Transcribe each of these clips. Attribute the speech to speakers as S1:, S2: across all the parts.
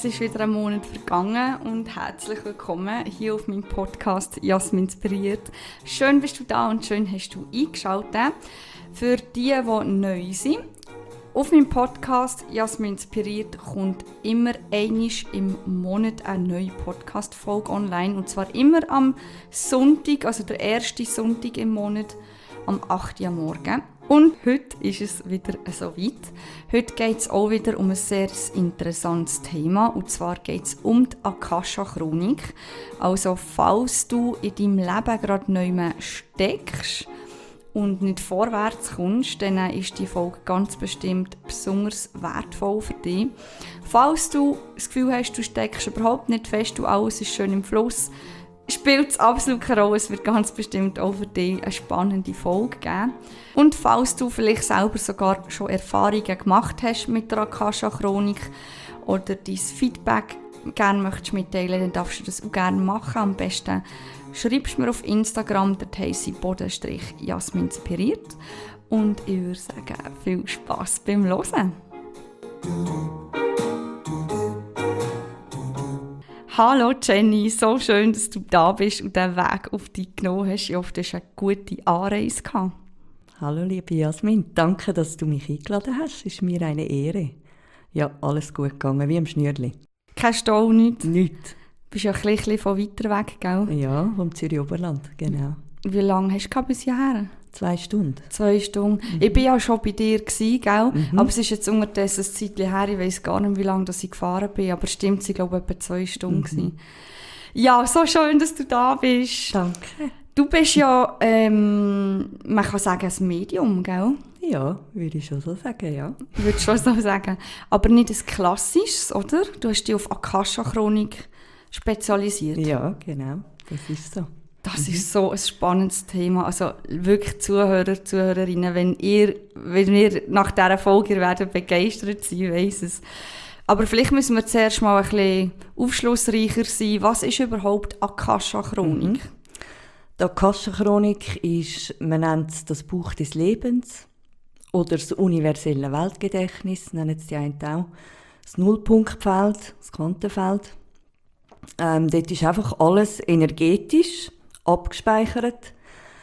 S1: Es ist wieder ein Monat vergangen und herzlich willkommen hier auf meinem Podcast «Jasmin inspiriert». Schön bist du da und schön hast du eingeschaltet. Für die neu sind, auf meinem Podcast «Jasmin inspiriert» kommt immer einmal im Monat eine neue Podcast-Folge online. Und zwar immer am Sonntag, also der erste Sonntag im Monat, am 8. Uhr morgen. Und heute ist es wieder so weit. Heute geht es auch wieder um ein sehr interessantes Thema. Und zwar geht es um die Akasha-Chronik. Also falls du in deinem Leben gerade neu steckst und nicht vorwärts kommst, dann ist die Folge ganz bestimmt besonders wertvoll für dich. Falls du das Gefühl hast, du steckst überhaupt nicht fest, du alles ist schön im Fluss, spielt es absolut keine Rolle. Es wird ganz bestimmt auch für dich eine spannende Folge geben. Und falls du vielleicht selber sogar schon Erfahrungen gemacht hast mit der Akasha-Chronik oder dein Feedback gerne möchtest mitteilen, dann darfst du das auch gerne machen. Am besten schreibst du mir auf Instagram, dort heisse ich _Jasmin inspiriert. Und ich würde sagen, viel Spass beim Hören. Hallo Jenny, so schön, dass du da bist und den Weg auf dich genommen hast. Ich hoffe, du hast eine gute Anreise gehabt.
S2: Hallo liebe Jasmin, danke, dass du mich eingeladen hast. Es ist mir eine Ehre. Ja, alles gut gegangen, wie am Schnürli.
S1: Kein Stau, nichts?
S2: Nichts.
S1: Du bist ja ein bisschen von weiter weg, gell?
S2: Ja, vom Zürich-Oberland, genau.
S1: Wie lange hast du bis hierher?
S2: 2 Stunden.
S1: 2 Stunden. Ich war ja schon bei dir, gell? Aber es ist jetzt unterdessen ein Zeitchen her, ich weiss gar nicht, wie lange ich gefahren bin, aber stimmt, es waren, glaube ich, etwa 2 Stunden. Ja, so schön, dass du da bist.
S2: Danke.
S1: Du bist ja, man kann sagen, ein Medium, gell?
S2: Ja, würde ich schon so sagen, ja.
S1: Würde schon so sagen. Aber nicht ein klassisches, oder? Du hast dich auf Akasha-Chronik spezialisiert.
S2: Ja, genau, das ist so.
S1: Das ist so ein spannendes Thema. Also wirklich Zuhörer, Zuhörerinnen, wenn ihr nach dieser Folge werdet begeistert sein, weiss es. Aber vielleicht müssen wir zuerst mal ein bisschen aufschlussreicher sein. Was ist überhaupt Akasha-Chronik?
S2: Die Akasha-Chronik ist, man nennt es das Buch des Lebens oder das universelle Weltgedächtnis, nennen es die einen auch. Das Nullpunktfeld, das Quantenfeld. Dort ist einfach alles energetisch abgespeichert,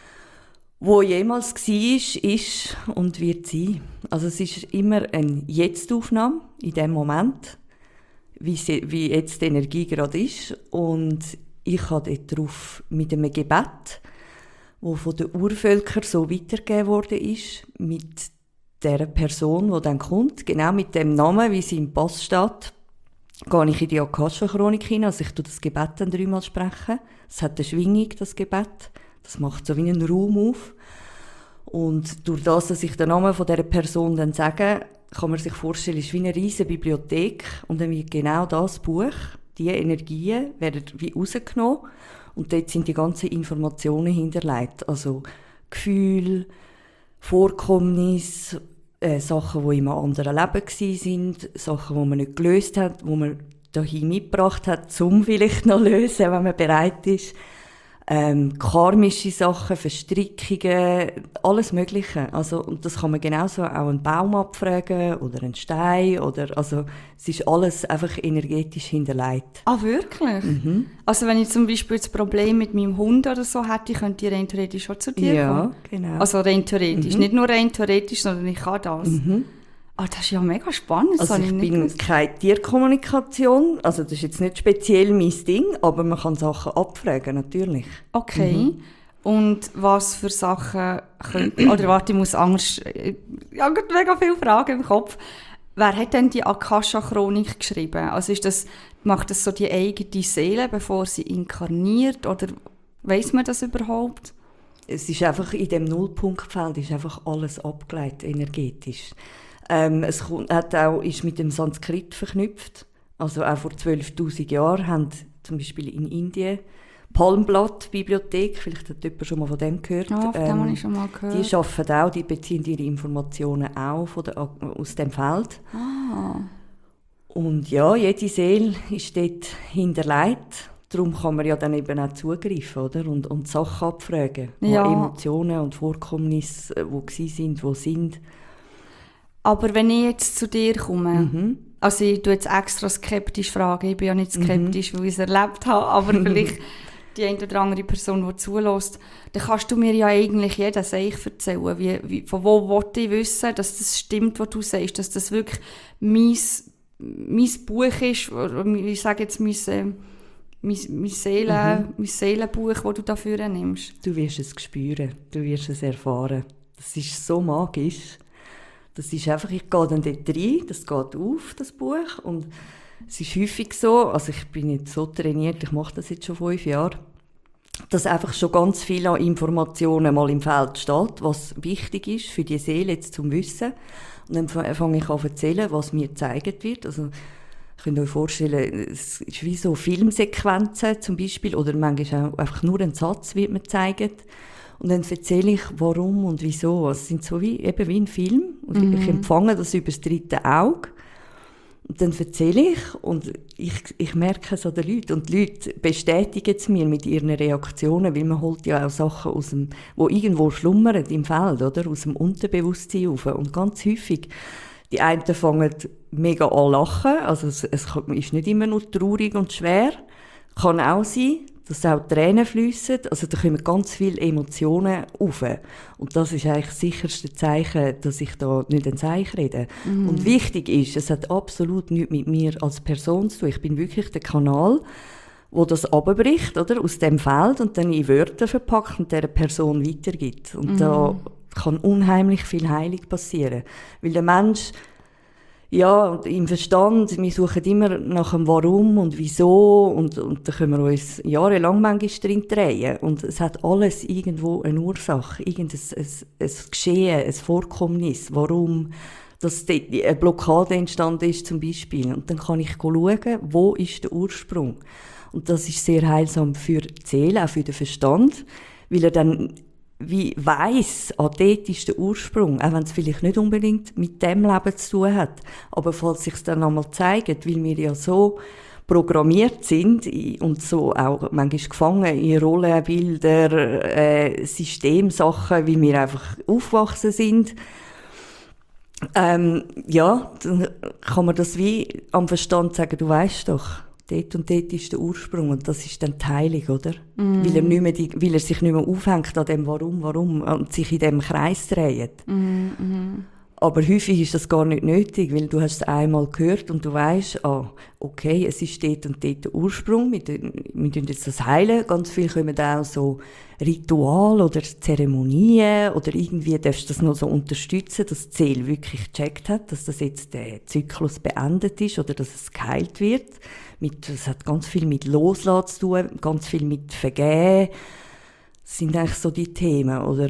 S2: wo jemals war, ist und wird sein. Also es ist immer eine Jetzt-Aufnahme in dem Moment, wie jetzt die Energie gerade ist. Und ich habe dort drauf mit einem Gebet, das von den Urvölkern so weitergegeben worden ist, mit der Person, die dann kommt, genau mit dem Namen, wie sie im Pass steht, gehe ich in die Akasha-Chronik hinein. Also ich spreche das Gebet dann 3-mal sprechen. Es hat eine Schwingung, das Gebet. Das macht so wie einen Raum auf. Und durch das, dass ich den Namen von dieser Person dann sage, kann man sich vorstellen, es ist wie eine riesige Bibliothek. Und dann wird genau das Buch, diese Energien, werden wie rausgenommen. Und dort sind die ganzen Informationen hinterlegt. Also Gefühle, Vorkommnisse, Sachen, die in einem anderen Leben waren, Sachen, die man nicht gelöst hat, die man dahin mitgebracht hat, um vielleicht noch zu lösen, wenn man bereit ist. Karmische Sachen, Verstrickungen, alles Mögliche. Also, und das kann man genauso auch einen Baum abfragen oder einen Stein. Also, es ist alles einfach energetisch hinterlegt.
S1: Ah, wirklich? Also wenn ich zum Beispiel das Problem mit meinem Hund oder so hätte, könnte ich rein theoretisch auch zu dir kommen?
S2: Ja, genau.
S1: Also rein theoretisch. Nicht nur rein theoretisch, sondern ich kann das. Ah, das ist ja mega spannend.
S2: Also ich bin keine Tierkommunikation, also das ist jetzt nicht speziell mein Ding, aber man kann Sachen abfragen, natürlich.
S1: Okay. Und was für Sachen könnte... Oder warte, ich muss Angst... Ich habe mega viele Fragen im Kopf. Wer hat denn die Akasha-Chronik geschrieben? Also macht das so die eigene Seele, bevor sie inkarniert? Oder weiss man das überhaupt?
S2: Es ist einfach in dem Nullpunktfeld ist einfach alles abgeleitet, energetisch. Es ist mit dem Sanskrit verknüpft. Also auch vor 12'000 Jahren haben zum Beispiel in Indien Palmblatt-Bibliothek, vielleicht hat jemand schon mal von dem gehört.
S1: Ja, von dem habe ich schon mal gehört.
S2: Die arbeiten auch, die beziehen ihre Informationen auch aus dem Feld.
S1: Ah.
S2: Und ja, jede Seele ist dort hinterlegt. Darum kann man ja dann eben auch zugreifen, oder? Und Sachen abfragen.
S1: Ja.
S2: Emotionen und Vorkommnisse, die sind.
S1: Aber wenn ich jetzt zu dir komme, Also ich tue jetzt extra skeptisch fragen, ich bin ja nicht skeptisch, weil ich es erlebt habe, aber vielleicht die eine oder andere Person, die zulässt, dann kannst du mir ja eigentlich jeden Seich erzählen. Von wo wollte ich wissen, dass das stimmt, was du sagst, dass das wirklich mein Buch ist, oder ich sage jetzt mein Seelenbuch, das du dafür nimmst.
S2: Du wirst es spüren, du wirst es erfahren. Das ist so magisch. Das ist einfach, ich gehe dann dort rein, das geht auf, das Buch, und es ist häufig so, also ich bin nicht so trainiert, ich mache das jetzt schon 5 Jahre, dass einfach schon ganz viel an Informationen mal im Feld steht, was wichtig ist für die Seele jetzt zum Wissen. Und dann fange ich an zu erzählen, was mir gezeigt wird. Also, ihr könnt euch vorstellen, es ist wie so Filmsequenzen zum Beispiel, oder manchmal auch einfach nur ein Satz wird mir gezeigt. Und dann erzähle ich, warum und wieso. Es sind so wie ein Film. Und ich empfange das über das 3. Auge. Und dann erzähle ich und ich merke es an den Leuten. Und die Leute bestätigen es mir mit ihren Reaktionen, weil man holt ja auch Sachen aus dem, die irgendwo schlummern im Feld, oder? Aus dem Unterbewusstsein rauf. Und ganz häufig, die einen fangen mega an lachen, also es ist nicht immer nur traurig und schwer. Kann auch sein, dass auch Tränen fliessen, also da kommen ganz viele Emotionen rauf. Und das ist eigentlich das sicherste Zeichen, dass ich da nicht ein Zeichen rede. Und wichtig ist, es hat absolut nichts mit mir als Person zu tun. Ich bin wirklich der Kanal, wo das abbricht, oder, aus dem Feld und dann in Wörter verpackt und dieser Person weitergibt. Und da kann unheimlich viel Heilung passieren. Weil der Mensch, ja, im Verstand, wir suchen immer nach dem Warum und Wieso und da können wir uns jahrelang manchmal drin drehen. Und es hat alles irgendwo eine Ursache, irgendein ein Geschehen, ein Vorkommnis, warum dass eine Blockade entstanden ist zum Beispiel. Und dann kann ich schauen, wo ist der Ursprung. Und das ist sehr heilsam für die Seele, auch für den Verstand, weil er dann wie weiss, dort ist der Ursprung, auch wenn es vielleicht nicht unbedingt mit dem Leben zu tun hat. Aber falls sich es dann einmal zeigt, weil wir ja so programmiert sind und so auch manchmal gefangen in Rollenbilder, Systemsachen, wie wir einfach aufgewachsen sind, ja, dann kann man das wie am Verstand sagen, du weisst doch, dort und dort ist der Ursprung und das ist dann die Heilung, oder? Weil er sich nicht mehr aufhängt an dem Warum und sich in dem Kreis dreht. Aber häufig ist das gar nicht nötig, weil du hast es einmal gehört und du weisst, okay, es ist dort und dort der Ursprung, wir tun jetzt das heilen. Ganz viel kommen auch so Ritual oder Zeremonien oder irgendwie darfst du das noch so unterstützen, dass die Seele wirklich gecheckt hat, dass das jetzt der Zyklus beendet ist oder dass es geheilt wird. Das hat ganz viel mit Loslassen zu tun, ganz viel mit Vergehen. Das sind eigentlich so die Themen, oder?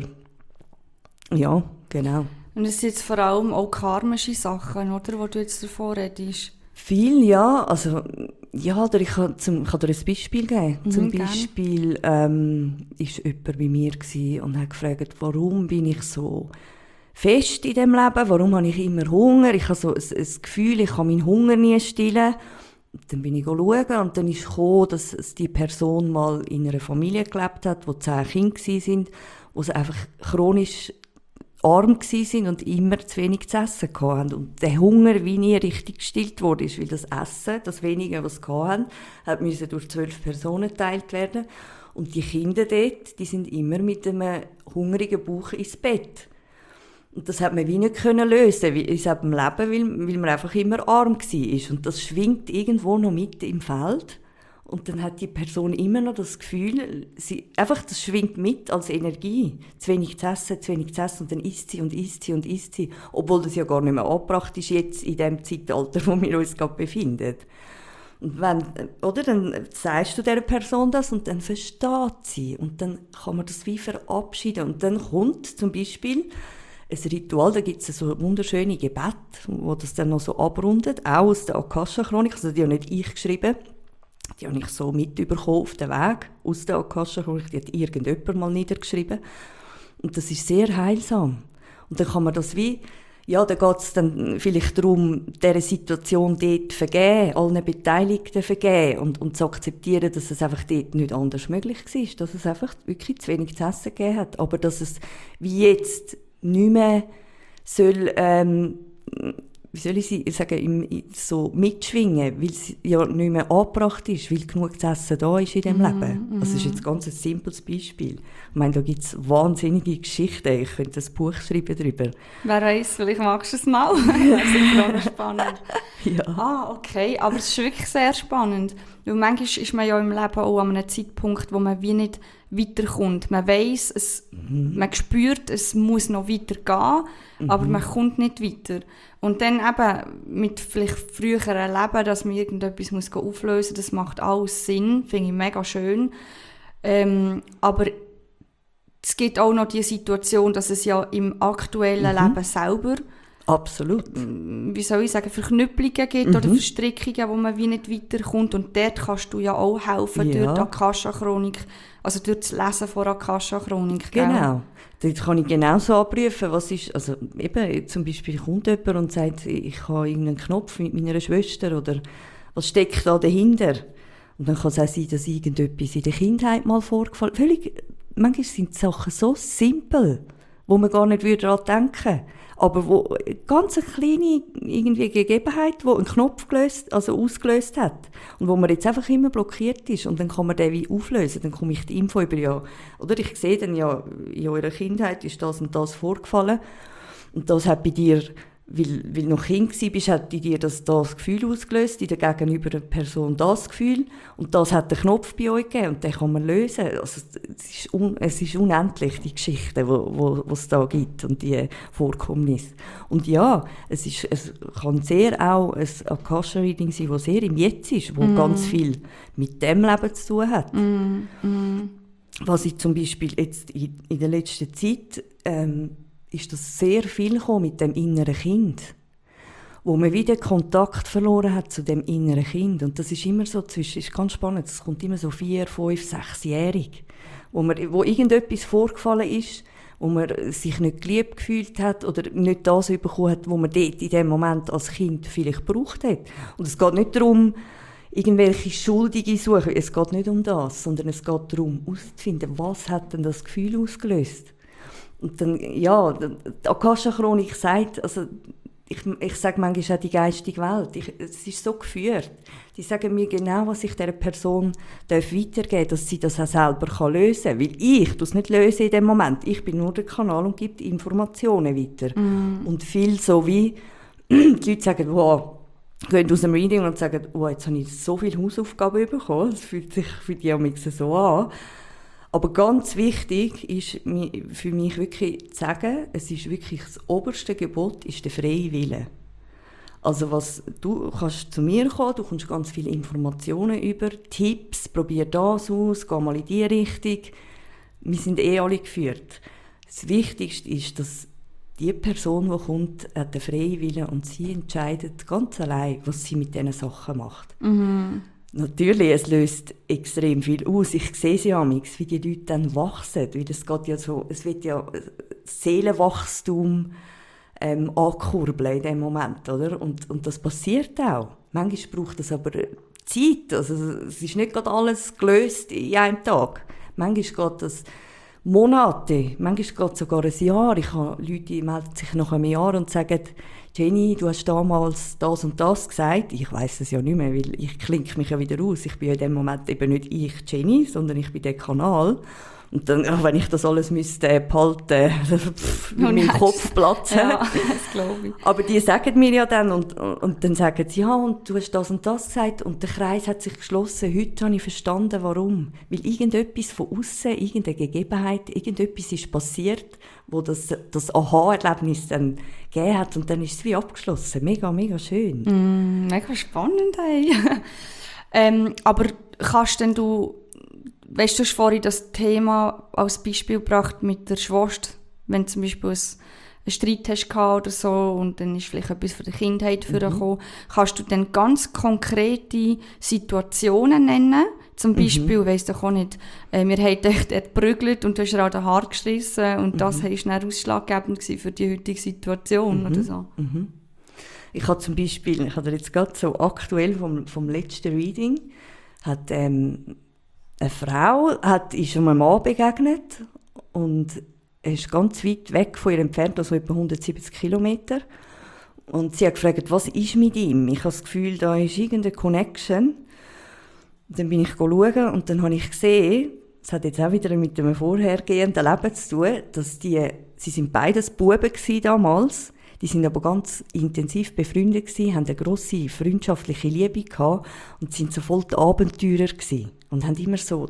S2: Ja, genau.
S1: Und es sind jetzt vor allem auch karmische Sachen, oder, wo du jetzt davor redest?
S2: Viel, ja. Also, ja, ich kann dir ein Beispiel geben. Zum Beispiel war jemand bei mir und hat gefragt, warum bin ich so fest in diesem Leben? Warum habe ich immer Hunger? Ich habe so ein Gefühl, ich kann meinen Hunger nie stillen. Und dann bin ich schauen und dann ist gekommen, dass die Person mal in einer Familie gelebt hat, wo 10 Kinder waren, wo sie einfach chronisch arm waren und immer zu wenig zu essen hatten. Und der Hunger wie nie richtig gestillt wurde, weil das Essen, das Wenige, was sie hatten, musste durch 12 Personen geteilt werden. Und die Kinder dort, die sind immer mit einem hungrigen Bauch ins Bett. Und das hat man wie nicht lösen in seinem Leben, weil man einfach immer arm war. Und das schwingt irgendwo noch mit im Feld. Und dann hat die Person immer noch das Gefühl, das schwingt mit als Energie. Zu wenig zu essen. Und dann isst sie und isst sie und isst sie. Obwohl das ja gar nicht mehr angebracht ist jetzt in dem Zeitalter, wo wir uns gerade befinden. Und dann sagst du dieser Person das und dann versteht sie. Und dann kann man das wie verabschieden. Und dann kommt zum Beispiel ein Ritual, da gibt es so wunderschöne Gebete, wo das dann noch so abrundet, auch aus der Akasha-Chronik, also die habe nicht ich geschrieben, die habe ich so mitbekommen auf dem Weg aus der Akasha-Chronik, die hat irgendjemand mal niedergeschrieben. Und das ist sehr heilsam. Und dann kann man das wie, ja, da geht es dann vielleicht darum, dieser Situation dort vergeben, allen Beteiligten vergeben und zu akzeptieren, dass es einfach dort nicht anders möglich war, dass es einfach wirklich zu wenig zu essen gegeben hat. Aber dass es wie jetzt nicht mehr soll, wie soll ich sagen, so mitschwingen, weil es ja nicht mehr angebracht ist, weil genug zu essen da ist in diesem Leben. Das ist jetzt ganz ein simples Beispiel. Ich meine, da gibt es wahnsinnige Geschichten. Ich könnte ein Buch schreiben darüber.
S1: Wer weiss, vielleicht magst du es mal. Das ist auch noch spannend.
S2: Ja.
S1: Okay, aber es ist wirklich sehr spannend. Weil manchmal ist man ja im Leben auch an einem Zeitpunkt, wo man wie nicht weiterkommt. Man weiss, man spürt, es muss noch weitergehen, aber man kommt nicht weiter. Und dann eben mit vielleicht früheren Leben, dass man irgendetwas muss auflösen muss, das macht alles Sinn, finde ich mega schön. Aber es gibt auch noch die Situation, dass es ja im aktuellen Leben selber
S2: Absolut.
S1: wie soll ich sagen, Verknüpplungen gibt oder Verstrickungen, wo man wie nicht weiterkommt. Und dort kannst du ja auch helfen durch die Akasha-Chronik, also durch das Lesen von Akasha-Chronik.
S2: Genau. Dort kann ich genauso abprüfen, was ist, also eben, zum Beispiel kommt jemand und sagt, ich habe irgendeinen Knopf mit meiner Schwester oder was steckt da dahinter? Und dann kann es auch sein, dass irgendetwas in der Kindheit mal vorgefallen ist. Manchmal sind die Sachen so simpel, wo man gar nicht daran denken würde. Aber wo ganz eine kleine irgendwie Gegebenheit, die einen Knopf ausgelöst hat und wo man jetzt einfach immer blockiert ist und dann kann man den wie auflösen, dann komme ich die Info über, ja, oder ich sehe dann ja, in eurer Kindheit ist das und das vorgefallen und das hat bei dir, weil du noch Kind warst, hat in dir das Gefühl ausgelöst, in der gegenüberen Person das Gefühl und das hat den Knopf bei euch gegeben und den kann man lösen. Also es ist unendlich, die Geschichten, die es da gibt und die Vorkommnisse. Und ja, es kann sehr auch ein Akasha-Reading sein, das sehr im Jetzt ist, wo ganz viel mit dem Leben zu tun hat. Was ich zum Beispiel jetzt in der letzten Zeit ist das sehr viel gekommen mit dem inneren Kind, wo man wieder Kontakt verloren hat zu dem inneren Kind. Und das ist immer so ist ganz spannend, es kommt immer so 4, 5, 6-jährig, wo irgendetwas vorgefallen ist, wo man sich nicht geliebt gefühlt hat oder nicht das bekommen hat, was man dort in dem Moment als Kind vielleicht gebraucht hat. Und es geht nicht darum, irgendwelche Schuldige suchen, es geht nicht um das, sondern es geht darum, herauszufinden, was hat denn das Gefühl ausgelöst. Und dann, ja, die Akasha-Chronik sagt, also ich sage manchmal auch die geistige Welt, es ist so geführt. Die sagen mir genau, was ich dieser Person weitergeben darf, dass sie das auch selber lösen kann. Weil ich das nicht löse in dem Moment. Ich bin nur der Kanal und gebe die Informationen weiter. Und viel so wie, die Leute sagen, wow, gehen aus dem Reading und sagen, wow, jetzt habe ich so viele Hausaufgaben bekommen. Das fühlt sich für die am liebsten so an. Aber ganz wichtig ist für mich wirklich zu sagen, es ist wirklich das oberste Gebot, ist der freie Wille. Also du kannst zu mir kommen, du bekommst ganz viele Informationen über, Tipps, probier das aus, geh mal in die Richtung. Wir sind alle geführt. Das Wichtigste ist, dass die Person, die kommt, hat den freien Willen und sie entscheidet ganz allein, was sie mit diesen Sachen macht. Natürlich, es löst extrem viel aus. Ich sehe es ja manchmal, wie die Leute dann wachsen. Weil es wird ja Seelenwachstum ankurbeln in dem Moment, oder? Und das passiert auch. Manchmal braucht es aber Zeit. Also, es ist nicht gerade alles gelöst in einem Tag. Manchmal geht das Monate, manchmal geht es sogar ein Jahr. Ich habe Leute, die melden sich nach einem Jahr und sagen, Jenny, du hast damals das und das gesagt. Ich weiss es ja nicht mehr, weil ich klinke mich ja wieder aus. Ich bin ja in dem Moment eben nicht ich, Jenny, sondern ich bin der Kanal. Und dann, wenn ich das alles müsste behalten, würde mein Kopf platzen.
S1: Ja, das glaube ich.
S2: Aber die sagen mir ja dann, und dann sagen sie, ja, und du hast das und das gesagt, und der Kreis hat sich geschlossen. Heute habe ich verstanden, warum. Weil irgendetwas von außen, irgendeine Gegebenheit, irgendetwas ist passiert, wo das Aha-Erlebnis dann gegeben hat, und dann ist es wie abgeschlossen. Mega, mega schön.
S1: Mega spannend, hey. Aber kannst denn du hast vorhin das Thema als Beispiel gebracht mit der Schwester, wenn du zum Beispiel einen Streit hast oder so und dann ist vielleicht etwas von der Kindheit vorgekommen. Kannst du dann ganz konkrete Situationen nennen? Zum Beispiel, weiss doch auch nicht, wir haben dich dort geprügelt und du hast dir an den Haar geschrissen und das war dann ausschlaggebend für die heutige Situation oder so.
S2: Ich habe zum Beispiel, ich habe jetzt gerade so aktuell vom letzten Reading, hat eine Frau ist einem Mann begegnet und er ist ganz weit weg von ihr entfernt, also etwa 170 Kilometer. Und sie hat gefragt, was ist mit ihm? Ich habe das Gefühl, da ist irgendeine Connection. Und dann bin ich schauen und dann habe ich gesehen, das hat jetzt auch wieder mit dem vorhergehenden Leben zu tun, dass sie sind beides Buben damals, die sind aber ganz intensiv befreundet gewesen, haben eine grosse freundschaftliche Liebe gehabt und sind so voll die Abenteurer gewesen und haben immer so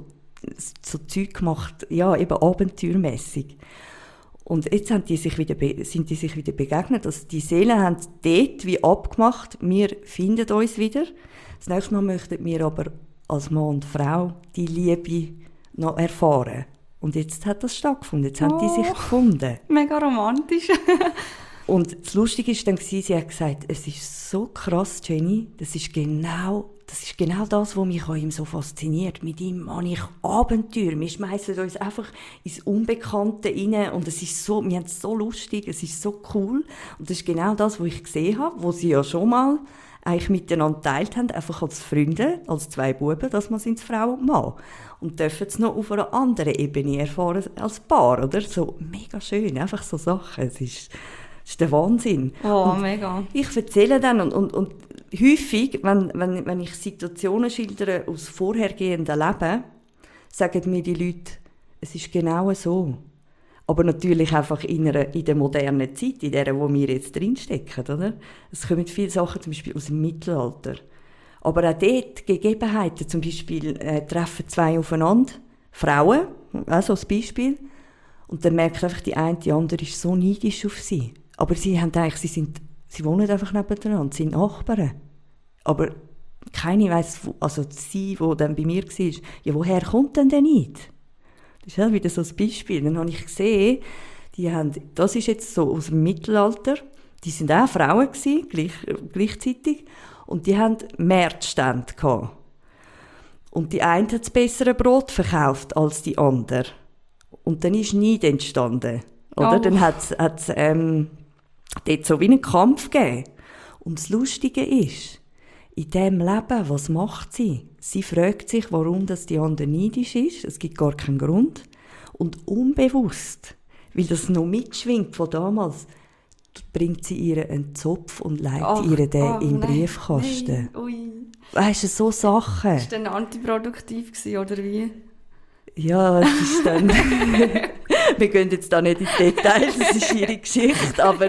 S2: Zeug gemacht, ja, eben abenteuermässig. Und jetzt sind die sich wieder begegnet. Also die Seelen haben dort wie abgemacht, wir finden uns wieder. Das nächste Mal möchten wir aber als Mann und Frau die Liebe noch erfahren. Und jetzt hat das stattgefunden, jetzt haben die sich gefunden.
S1: Mega romantisch.
S2: Und das Lustige war dann, sie hat gesagt, es ist so krass, Jenny, das ist genau das, was mich an ihm so fasziniert. Mit ihm habe ich Abenteuer. Wir schmeißen uns einfach ins Unbekannte rein und wir haben es so lustig, es ist so cool. Und das ist genau das, was ich gesehen habe, wo sie ja schon mal eigentlich miteinander geteilt haben, einfach als Freunde, als zwei Buben, dass man sind Frau und Mann. Und dürfen es noch auf einer anderen Ebene erfahren als Paar, oder? So mega schön, einfach so Sachen. Es ist der Wahnsinn.
S1: Oh,
S2: und
S1: mega.
S2: Ich erzähle dann und häufig, wenn ich Situationen schildere aus vorhergehenden Leben, sagen mir die Leute, es ist genau so. Aber natürlich einfach in der modernen Zeit, in der, wo wir jetzt drinstecken, oder? Es kommen viele Sachen zum Beispiel aus dem Mittelalter. Aber auch dort Gegebenheiten, zum Beispiel treffen zwei aufeinander, Frauen, also als Beispiel, und dann merkt einfach die eine, die andere ist so neidisch auf sie. Aber sie wohnen einfach nebeneinander, sind Nachbarn. Aber keine weiss, also sie, die dann bei mir war, ja, woher kommt denn der Neid? Das ist ja wieder so ein Beispiel. Dann habe ich gesehen, das ist jetzt so aus dem Mittelalter, die sind auch Frauen gewesen, gleichzeitig, und die hatten Märzstände gehabt. Und die eine hat das bessere Brot verkauft als die andere. Und dann ist Neid entstanden. Oder? Dann hat es dort so wie einen Kampf gegeben. Und das Lustige ist, in diesem Leben, was macht sie? Sie fragt sich, warum das die andere neidisch ist. Es gibt gar keinen Grund. Und unbewusst, weil das noch mitschwingt von damals, bringt sie ihr einen Zopf und legt ihr den in den Briefkasten. Weißt du, so Sachen.
S1: War das dann antiproduktiv oder wie?
S2: Ja, es ist dann... Wir gehen jetzt da nicht in die Details, das ist ihre Geschichte, aber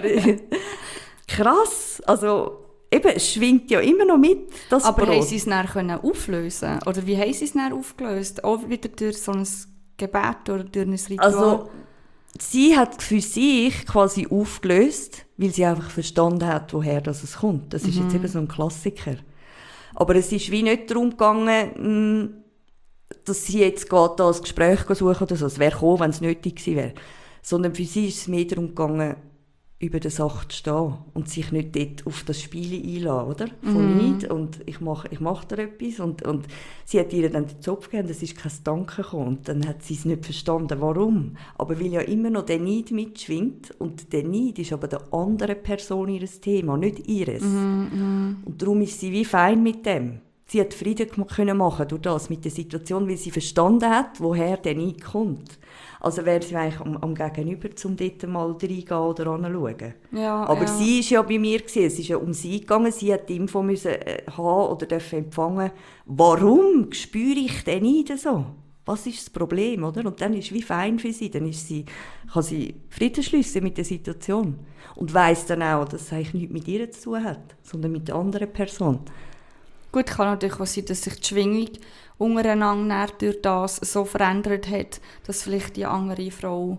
S2: krass, also eben, es schwingt ja immer noch mit, das
S1: aber
S2: Brot.
S1: haben sie es dann auflösen? Oder wie haben sie es dann aufgelöst? Auch wieder durch so ein Gebet oder durch ein Ritual?
S2: Also, sie hat für sich quasi aufgelöst, weil sie einfach verstanden hat, woher das kommt. Das ist jetzt eben so ein Klassiker. Aber es ist wie nicht darum gegangen, dass sie jetzt da ein Gespräch suchen oder so. Es wäre gekommen, wenn es nötig gewesen wäre. Sondern für sie ist es mehr darum gegangen, über der Sache zu stehen und sich nicht dort auf das Spiel einlassen, oder? Von Neid und ich mach da etwas und sie hat ihr dann den Zopf gegeben, es ist kein Danke gekommen und dann hat sie es nicht verstanden, warum. Aber weil ja immer noch der Neid mitschwingt und der Neid ist aber der anderen Person ihres Thema, nicht ihres. Und darum ist sie wie fein mit dem. Sie hat Frieden können machen durch das, mit der Situation, weil sie verstanden hat, woher der Neid kommt. Also wäre sie eigentlich am Gegenüber, um dort mal reingehen oder anschauen.
S1: Ja,
S2: aber sie war ja bei mir, es ist ja um sie gegangen, sie hat die Info müssen haben oder dürfen empfangen. Warum spüre ich den Neid so? Was ist das Problem, oder? Und dann ist es wie fein für sie, dann kann sie Frieden schliessen mit der Situation. Und weiss dann auch, dass es eigentlich nichts mit ihr zu tun hat, sondern mit der anderen Person.
S1: Gut, kann natürlich auch sein, dass sich die Schwingung untereinander durch das so verändert hat, dass vielleicht die andere Frau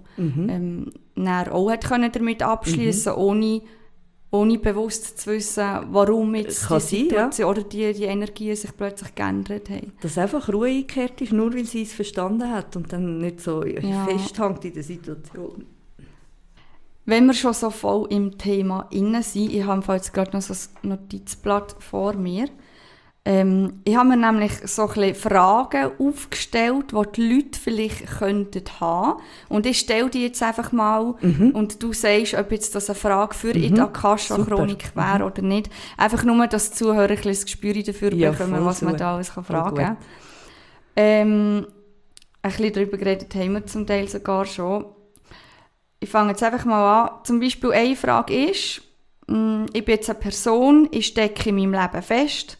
S1: auch hat damit abschließen konnte, ohne bewusst zu wissen, warum jetzt die Situation oder die Energien sich plötzlich geändert haben.
S2: Dass einfach Ruhe eingekehrt ist, nur weil sie es verstanden hat und dann nicht so festhängt in der Situation.
S1: Wenn wir schon so voll im Thema innen sind, ich habe jetzt gerade noch so ein Notizblatt vor mir. Ich habe mir nämlich so ein bisschen Fragen aufgestellt, die die Leute vielleicht könnten haben. Und ich stelle die jetzt einfach mal und du sagst, ob jetzt das eine Frage für in der Akasha-Chronik wäre oder nicht. Einfach nur, dass die Zuhörer ein Gespür dafür bekommen, was man da alles fragen kann. Ein bisschen darüber geredet haben wir zum Teil sogar schon. Ich fange jetzt einfach mal an. Zum Beispiel eine Frage ist, ich bin jetzt eine Person, ich stecke in meinem Leben fest.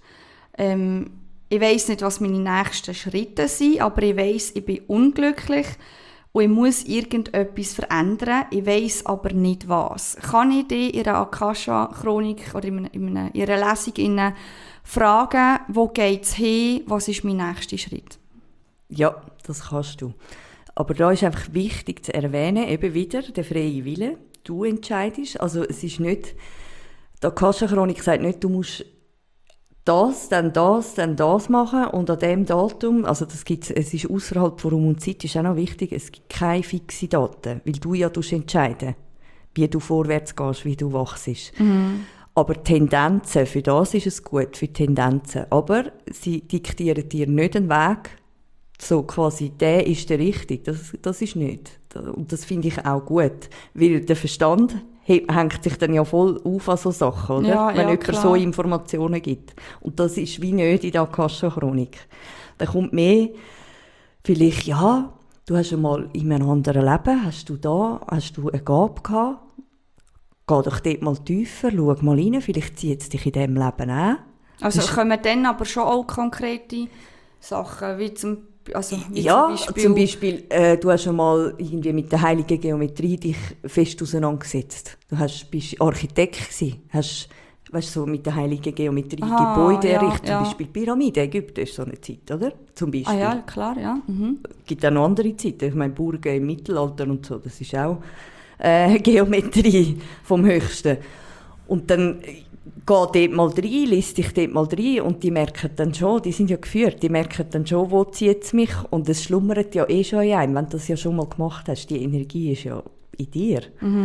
S1: Ich weiss nicht, was meine nächsten Schritte sind, aber ich weiss, ich bin unglücklich und ich muss irgendetwas verändern. Ich weiss aber nicht, was. Kann ich dich in einer Akasha-Chronik oder in einer Lesung fragen, wo geht es hin, was ist mein nächster Schritt?
S2: Ja, das kannst du. Aber da ist einfach wichtig zu erwähnen, eben wieder der freie Wille. Du entscheidest. Also es ist nicht, die Akasha-Chronik sagt nicht, du musst das, dann das machen und an dem Datum, also es ist außerhalb von Raum und Zeit, ist auch noch wichtig, es gibt keine fixe Daten, weil du ja entscheiden, wie du vorwärts gehst, wie du wachst. Aber Tendenzen, für das ist es gut, für Tendenzen. Aber sie diktieren dir nicht einen Weg, so quasi, der ist der richtige. Das ist nicht. Und das finde ich auch gut. Weil der Verstand hängt sich dann ja voll auf an so Sachen, oder?
S1: Ja,
S2: wenn
S1: ja,
S2: jemand
S1: klar.
S2: so Informationen gibt. Und das ist wie nicht in der Akasha-Chronik. Da kommt mehr, vielleicht, ja, du hast einmal in einem anderen Leben, hast du eine Gabe gehabt, geh doch dort mal tiefer, schau mal rein, vielleicht zieht es dich in diesem Leben an.
S1: Also kommen dann aber schon auch konkrete Sachen, wie zum Beispiel,
S2: du hast schon mal irgendwie mit der heiligen Geometrie dich fest auseinandergesetzt. Bist Architekt gewesen, weißt so mit der heiligen Geometrie Gebäude errichtet, zum Beispiel Pyramide, Ägypten ist so eine Zeit, oder? Zum Beispiel.
S1: Ah ja, klar, ja.
S2: Es gibt auch noch andere Zeiten, ich meine Burgen im Mittelalter und so, das ist auch Geometrie vom Höchsten. Und dann geh dort mal rein, lies dich dort mal rein und die merken dann schon, die sind ja geführt, die merken dann schon, wo zieht es mich und es schlummert ja schon in einem, wenn du das ja schon mal gemacht hast, die Energie ist ja in dir.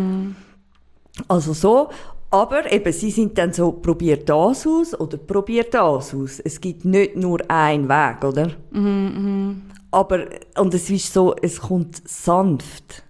S2: Also so, aber eben, sie sind dann so, probier das aus oder probier das aus. Es gibt nicht nur einen Weg, oder? Aber, und es ist so, es kommt sanft,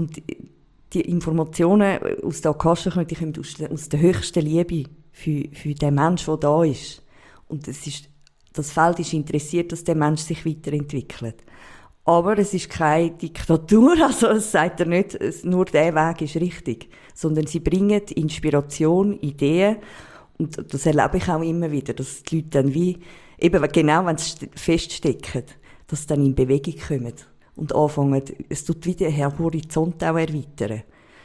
S2: die Informationen aus der Akasha kommen aus der höchsten Liebe für den Menschen, der da ist. Und das Feld ist interessiert, dass der Mensch sich weiterentwickelt. Aber es ist keine Diktatur, also es sagt er nicht, nur der Weg ist richtig. Sondern sie bringen Inspiration, Ideen. Und das erlebe ich auch immer wieder, dass die Leute dann wie, eben genau wenn sie feststecken, dass sie dann in Bewegung kommen. Und anfangen, es tut wieder den Horizont auch erweitern.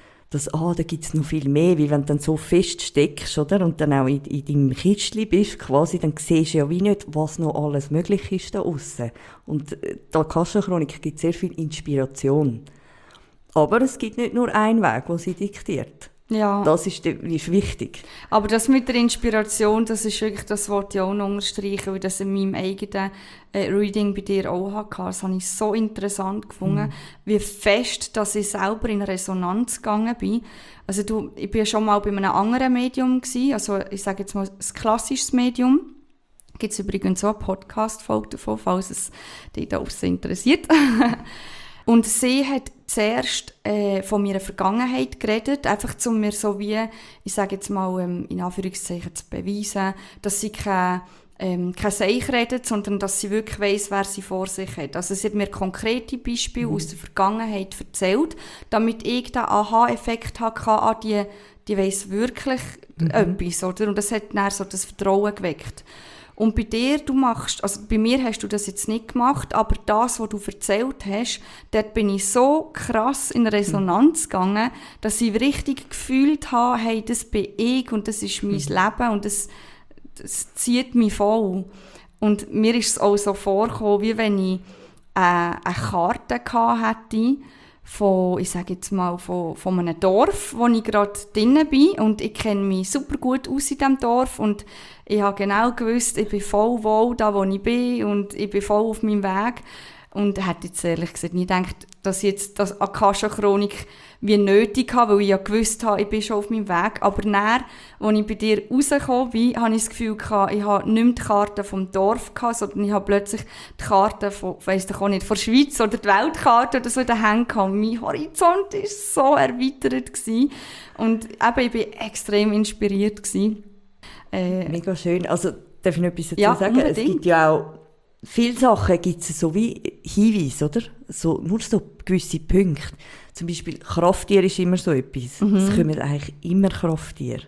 S2: Da gibt's noch viel mehr, wie wenn du dann so fest steckst, oder? Und dann auch in deinem Kistchen bist, quasi, dann siehst du ja wie nicht, was noch alles möglich ist da aussen. Und der Akasha-Chronik gibt sehr viel Inspiration. Aber es gibt nicht nur einen Weg, den sie diktiert.
S1: Ja.
S2: Das ist wichtig.
S1: Aber das mit der Inspiration, das ist wirklich, das wollte ich auch noch unterstreichen, weil das in meinem eigenen Reading bei dir auch hatte. Das habe ich so interessant gefunden, wie fest, dass ich selber in Resonanz gegangen bin. Also ich bin schon mal bei einem anderen Medium gewesen, also ich sage jetzt mal ein klassisches Medium. Gibt es übrigens auch eine Podcast-Folge davon, falls es dich da interessiert. Und sie hat zuerst von meiner Vergangenheit geredet, einfach um mir so wie, ich sage jetzt mal in Anführungszeichen zu beweisen, dass sie kein Seich redet, sondern dass sie wirklich weiss, wer sie vor sich hat. Also sie hat mir konkrete Beispiele aus der Vergangenheit erzählt, damit ich den Aha-Effekt hatte, die weiss wirklich etwas, oder? Und das hat dann so das Vertrauen geweckt. Und bei dir, also bei mir hast du das jetzt nicht gemacht, aber das, was du erzählt hast, dort bin ich so krass in Resonanz gegangen, dass ich richtig gefühlt habe, hey, das bin ich und das ist mein Leben und das zieht mich voll. Und mir ist es auch so vorgekommen, wie wenn ich eine Karte hätte ich sage jetzt mal, von einem Dorf, wo ich gerade drin bin und ich kenne mich super gut aus in diesem Dorf und ich habe genau gewusst, ich bin voll wohl da, wo ich bin und ich bin voll auf meinem Weg und hätte jetzt ehrlich gesagt nie gedacht, dass ich jetzt das Akasha-Chronik wie nötig habe, weil ich ja gewusst habe, ich bin schon auf meinem Weg, aber dann, als ich bei dir rausgekommen bin, habe ich das Gefühl gehabt, ich habe nicht mehr die Karte vom Dorf gehabt, sondern ich habe plötzlich die Karte von, weiss ich auch nicht, von der Schweiz oder die Weltkarte oder so in den Händen gehabt. Mein Horizont war so erweitert gewesen. Und eben, ich war extrem inspiriert gewesen.
S2: Mega schön. Also, darf ich noch etwas dazu sagen?
S1: Unbedingt.
S2: Es gibt ja auch viele Sachen, gibt es so wie Hinweise, oder? Nur so gewisse Punkte. Zum Beispiel Krafttier ist immer so etwas. Es kommen eigentlich immer Krafttiere.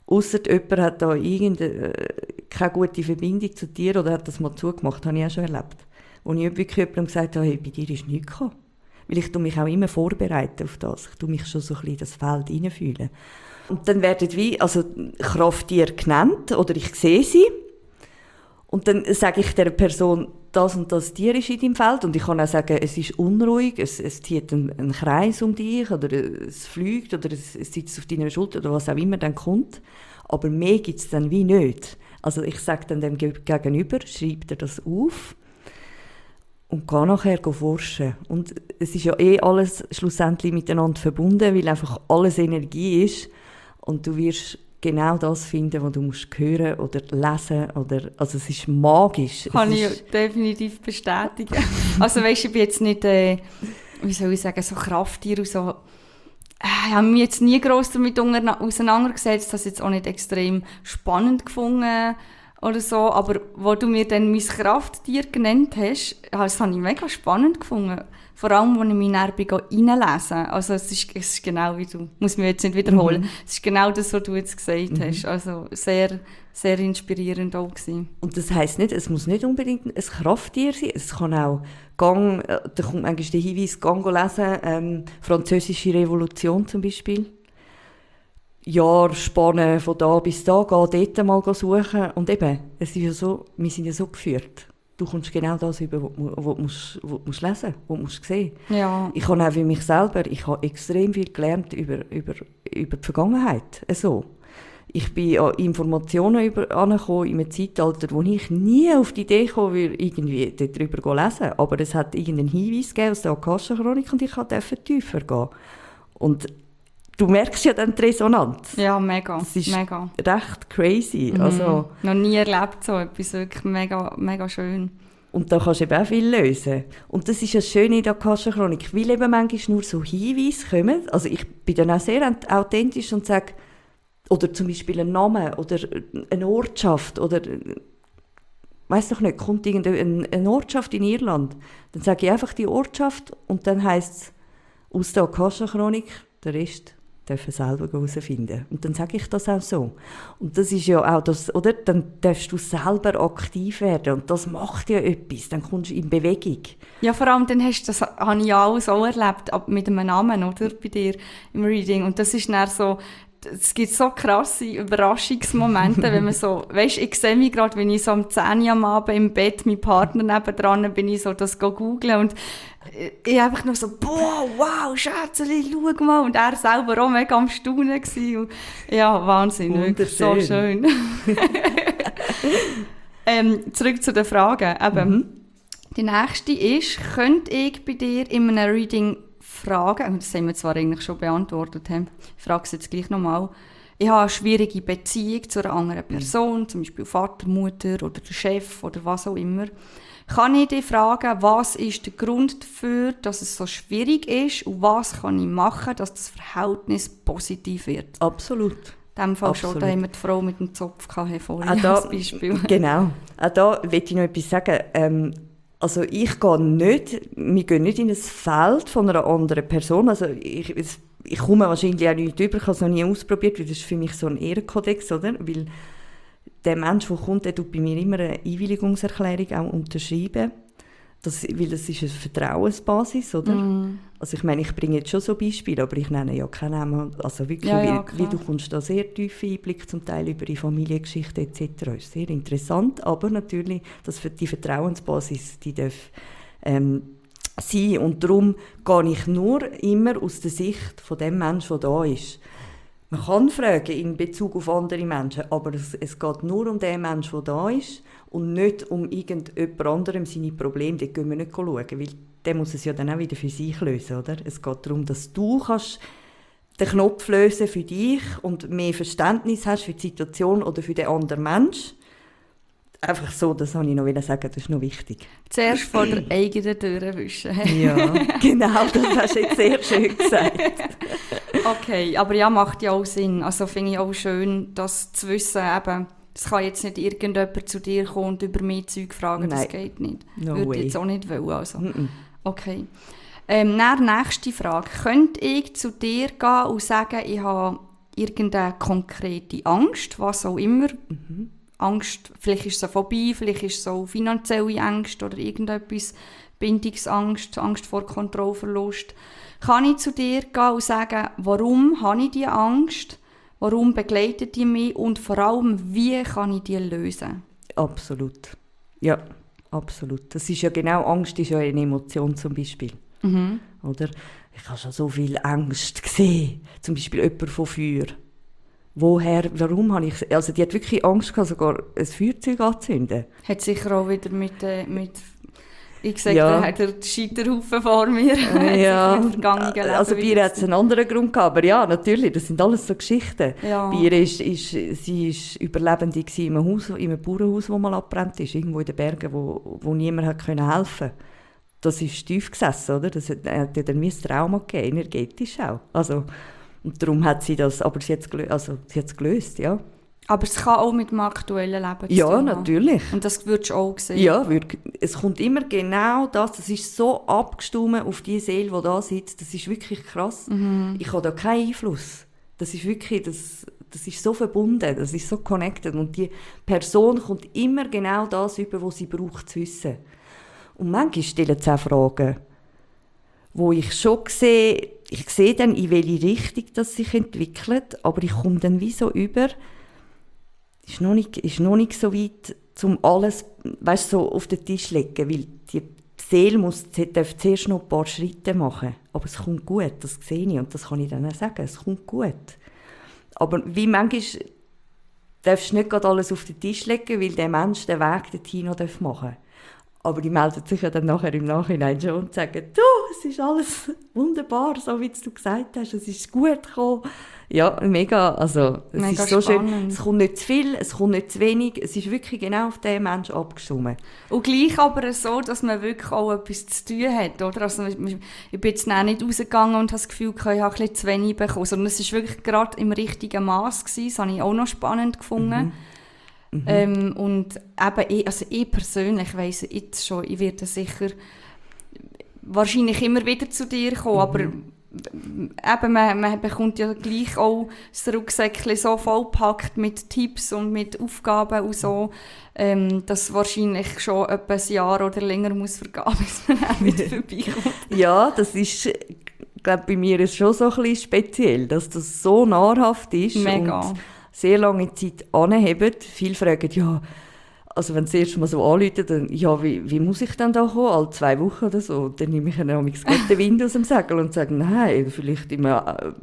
S2: Ausser jemand hat da keine gute Verbindung zu dir oder hat das mal zugemacht, habe ich auch schon erlebt. Wo ich wirklich jemandem gesagt habe, hey, bei dir ist nichts gekommen. Weil ich mich auch immer vorbereite auf das. Ich mich schon so ein bisschen in das Feld hineinfühlen. Und dann werden Krafttiere genannt oder ich sehe sie. Und dann sage ich der Person, das und das Tier ist in deinem Feld. Und ich kann auch sagen, es ist unruhig, es zieht einen Kreis um dich oder es fliegt oder es sitzt auf deiner Schulter oder was auch immer dann kommt. Aber mehr gibt es dann wie nicht. Also ich sage dann dem Gegenüber, schreibt er das auf und gehe nachher forschen. Und es ist ja alles schlussendlich miteinander verbunden, weil einfach alles Energie ist. Und du wirst genau das finden, was du musst hören oder lesen. Also es ist magisch.
S1: Kann ich definitiv bestätigen. Also weisst, ich bin jetzt nicht, wie soll ich sagen, so Krafttier und so. Ich habe mich jetzt nie gross damit auseinandergesetzt, das jetzt auch nicht extrem spannend gefunden oder so. Aber wo du mir dann mein Krafttier genannt hast, das habe ich mega spannend gefunden. Vor allem, als ich mich dann reinlesen. Also es ist genau wie du, muss mich jetzt nicht wiederholen, es ist genau das, was du jetzt gesagt hast. Also sehr, sehr inspirierend auch gewesen.
S2: Und das heisst nicht, es muss nicht unbedingt ein Krafttier sein, es kann auch da kommt manchmal der Hinweis, Gang lesen, Französische Revolution zum Beispiel. Jahrspanne von da bis da, geh dort mal suchen. Und eben, es ist ja so, wir sind ja so geführt. Du kommst genau das über, was du musst lesen, was du musst sehen.
S1: Ja.
S2: Ich habe auch für mich selber, ich habe extrem viel gelernt über die Vergangenheit. Also, ich bin an Informationen angekommen in einem Zeitalter, wo ich nie auf die Idee gekommen würde, irgendwie darüber lesen. Aber es hat irgendeinen Hinweis gegeben aus der Akasha-Chronik und ich durfte tiefer gehen. Und du merkst ja dann die Resonanz.
S1: Ja, mega.
S2: Das ist
S1: mega.
S2: recht crazy. Also,
S1: noch nie erlebt so etwas, wirklich mega, mega schön.
S2: Und da kannst du eben auch viel lösen. Und das ist das Schöne in der Akasha-Chronik, weil eben manchmal nur so Hinweise kommen. Also ich bin dann auch sehr authentisch und sage, oder zum Beispiel einen Namen oder eine Ortschaft oder weiss doch nicht, kommt irgendeine Ortschaft in Irland, dann sage ich einfach die Ortschaft und dann heisst es aus der Akasha-Chronik, der Rest dürfen selber herausfinden. Und dann sage ich das auch so. Und das ist ja auch das, oder? Dann darfst du selber aktiv werden und das macht ja etwas, dann kommst du in Bewegung.
S1: Ja, vor allem dann das habe ich ja auch so erlebt, mit einem Namen, oder? Bei dir im Reading. Und das ist dann so, es gibt so krasse Überraschungsmomente, wenn man so, weisst, ich sehe mich gerade, wenn ich so um 10 Uhr am Abend im Bett, mein Partner nebendran, bin ich so das googeln und ich einfach nur so, boah, wow, Schätzeli, schau mal. Und er selber auch mega am Staunen gewesen. Und ja, Wahnsinn, wirklich so schön. Zurück zu den Fragen. Eben, die nächste ist, könnte ich bei dir in einem Reading fragen, das haben wir zwar eigentlich schon beantwortet, ich frage es jetzt gleich nochmal, ich habe eine schwierige Beziehung zu einer anderen Person, zum Beispiel Vater, Mutter oder der Chef oder was auch immer. Kann ich dich fragen, was ist der Grund dafür, dass es so schwierig ist und was kann ich machen, dass das Verhältnis positiv wird?
S2: Absolut.
S1: In dem Fall schon, da haben wir die Frau mit dem Zopf vorhin als Beispiel.
S2: Genau. Auch da will ich noch etwas sagen. Also wir gehen nicht in ein Feld von einer anderen Person. Also ich komme wahrscheinlich auch nicht über, ich habe es noch nie ausprobiert, weil das ist für mich so ein Ehrenkodex, oder? Weil der Mensch, der kommt, der tut bei mir immer eine Einwilligungserklärung auch unterschreiben. Weil das ist eine Vertrauensbasis, oder? Also ich meine, ich bringe jetzt schon so Beispiele, aber ich nenne ja keinen Namen. Also wirklich, wie du kommst da sehr tiefe Einblick zum Teil über die Familiengeschichte etc. Das ist sehr interessant, aber natürlich, die Vertrauensbasis, die darf sein. Und darum gehe ich nur immer aus der Sicht von dem Menschen, der da ist. Man kann fragen in Bezug auf andere Menschen, aber es geht nur um den Menschen, der da ist und nicht um irgendjemand anderem seine Probleme. Dort gehen wir nicht schauen, weil der muss es ja dann auch wieder für sich lösen, oder? Es geht darum, dass du kannst den Knopf lösen für dich und mehr Verständnis hast für die Situation oder für den anderen Menschen. Einfach so, das wollte ich noch sagen, das ist noch wichtig.
S1: Zuerst vor der eigenen Tür wischen.
S2: Ja, genau, das hast du jetzt sehr schön gesagt.
S1: Okay, aber ja, macht ja auch Sinn. Also finde ich auch schön, das zu wissen, eben, es kann jetzt nicht irgendjemand zu dir kommen und über mich Zeug fragen,
S2: Nein.
S1: Das geht nicht.
S2: No
S1: Würde
S2: way.
S1: jetzt auch nicht wollen. Also. Okay. Dann nächste Frage. Könnte ich zu dir gehen und sagen, ich habe irgendeine konkrete Angst, was auch immer. Angst, vielleicht ist es eine Phobie, vielleicht ist es so finanzielle Angst oder irgendetwas, Bindungsangst, Angst vor Kontrollverlust. Kann ich zu dir gehen und sagen, warum habe ich diese Angst, warum begleitet die mich und vor allem, wie kann ich die lösen?
S2: Absolut. Ja, absolut. Das ist ja genau, Angst ist ja eine Emotion zum Beispiel. Oder? Ich habe schon so viel Angst gesehen. Zum Beispiel jemand von Feuer. Warum habe ich... Also die hat wirklich Angst gehabt, sogar ein Feuerzeug anzünden.
S1: Hat sicher auch wieder mit ich sage, da hat er den Scheiterhaufen vor mir.
S2: Ja, also bei ihr hat es einen anderen Grund gehabt. Aber ja, natürlich, das sind alles so Geschichten.
S1: Ja.
S2: Bei ihr sie war Überlebende in einem Bauernhaus, das mal abbrennt ist, irgendwo in den Bergen, wo niemand hat helfen konnte. Das ist tief gesessen, oder? Das hat ihr dann ein Trauma gegeben, energetisch auch. Also, und darum hat sie das, aber sie hat es gelöst, ja.
S1: Aber es kann auch mit dem aktuellen Leben zu tun
S2: Ja,
S1: haben.
S2: Natürlich.
S1: Und das würdest du auch sehen.
S2: Ja, es kommt immer genau das ist so abgestimmt auf die Seele, die da sitzt. Das ist wirklich krass. Ich habe da keinen Einfluss. Das ist wirklich, das ist so verbunden, das ist so connected. Und die Person kommt immer genau das über, was sie braucht zu wissen. Und manchmal stellen sie auch Fragen, wo ich schon sehe, ich sehe dann, in welche Richtung das sich entwickelt, aber ich komme dann wie so über, ist noch nicht so weit, um alles, weißt, so auf den Tisch zu legen, weil die Seele darf zuerst noch ein paar Schritte machen. Aber es kommt gut, das sehe ich und das kann ich dann auch sagen, es kommt gut. Aber wie manchmal darfst du nicht gerade alles auf den Tisch legen, weil der Mensch den Weg dorthin noch machen darf. Aber die melden sich ja dann nachher im Nachhinein schon und sagen, du, es ist alles wunderbar, so wie du gesagt hast, es ist gut gekommen. Ja, mega, also es
S1: mega
S2: ist so
S1: spannend.
S2: Schön. Es kommt nicht zu viel, es kommt nicht zu wenig, es ist wirklich genau auf den Menschen abgestimmt.
S1: Und gleich aber so, dass man wirklich auch etwas zu tun hat, oder? Also ich bin jetzt nicht rausgegangen und habe das Gefühl, ich habe ein bisschen zu wenig bekommen, sondern es war wirklich gerade im richtigen Maß gewesen. Das habe ich auch noch spannend gefunden. Und eben, ich persönlich weiss jetzt schon, ich werde sicher wahrscheinlich immer wieder zu dir kommen, aber eben, man bekommt ja gleich auch das Rucksäckchen so vollgepackt mit Tipps und mit Aufgaben und so, dass wahrscheinlich schon etwa ein Jahr oder länger muss vergehen, bis man auch wieder vorbeikommt.
S2: Ja, das ist, ich glaube, bei mir ist schon so ein bisschen speziell, dass das so nahrhaft ist.
S1: Mega.
S2: Und sehr lange Zeit anheben. Viele fragen, ja, also wenn sie das erste Mal so anrufen, dann, ja, wie muss ich denn da kommen? Alle 2 Wochen oder so? Dann nehme ich dann den Wind aus dem Segel und sage, nein, vielleicht in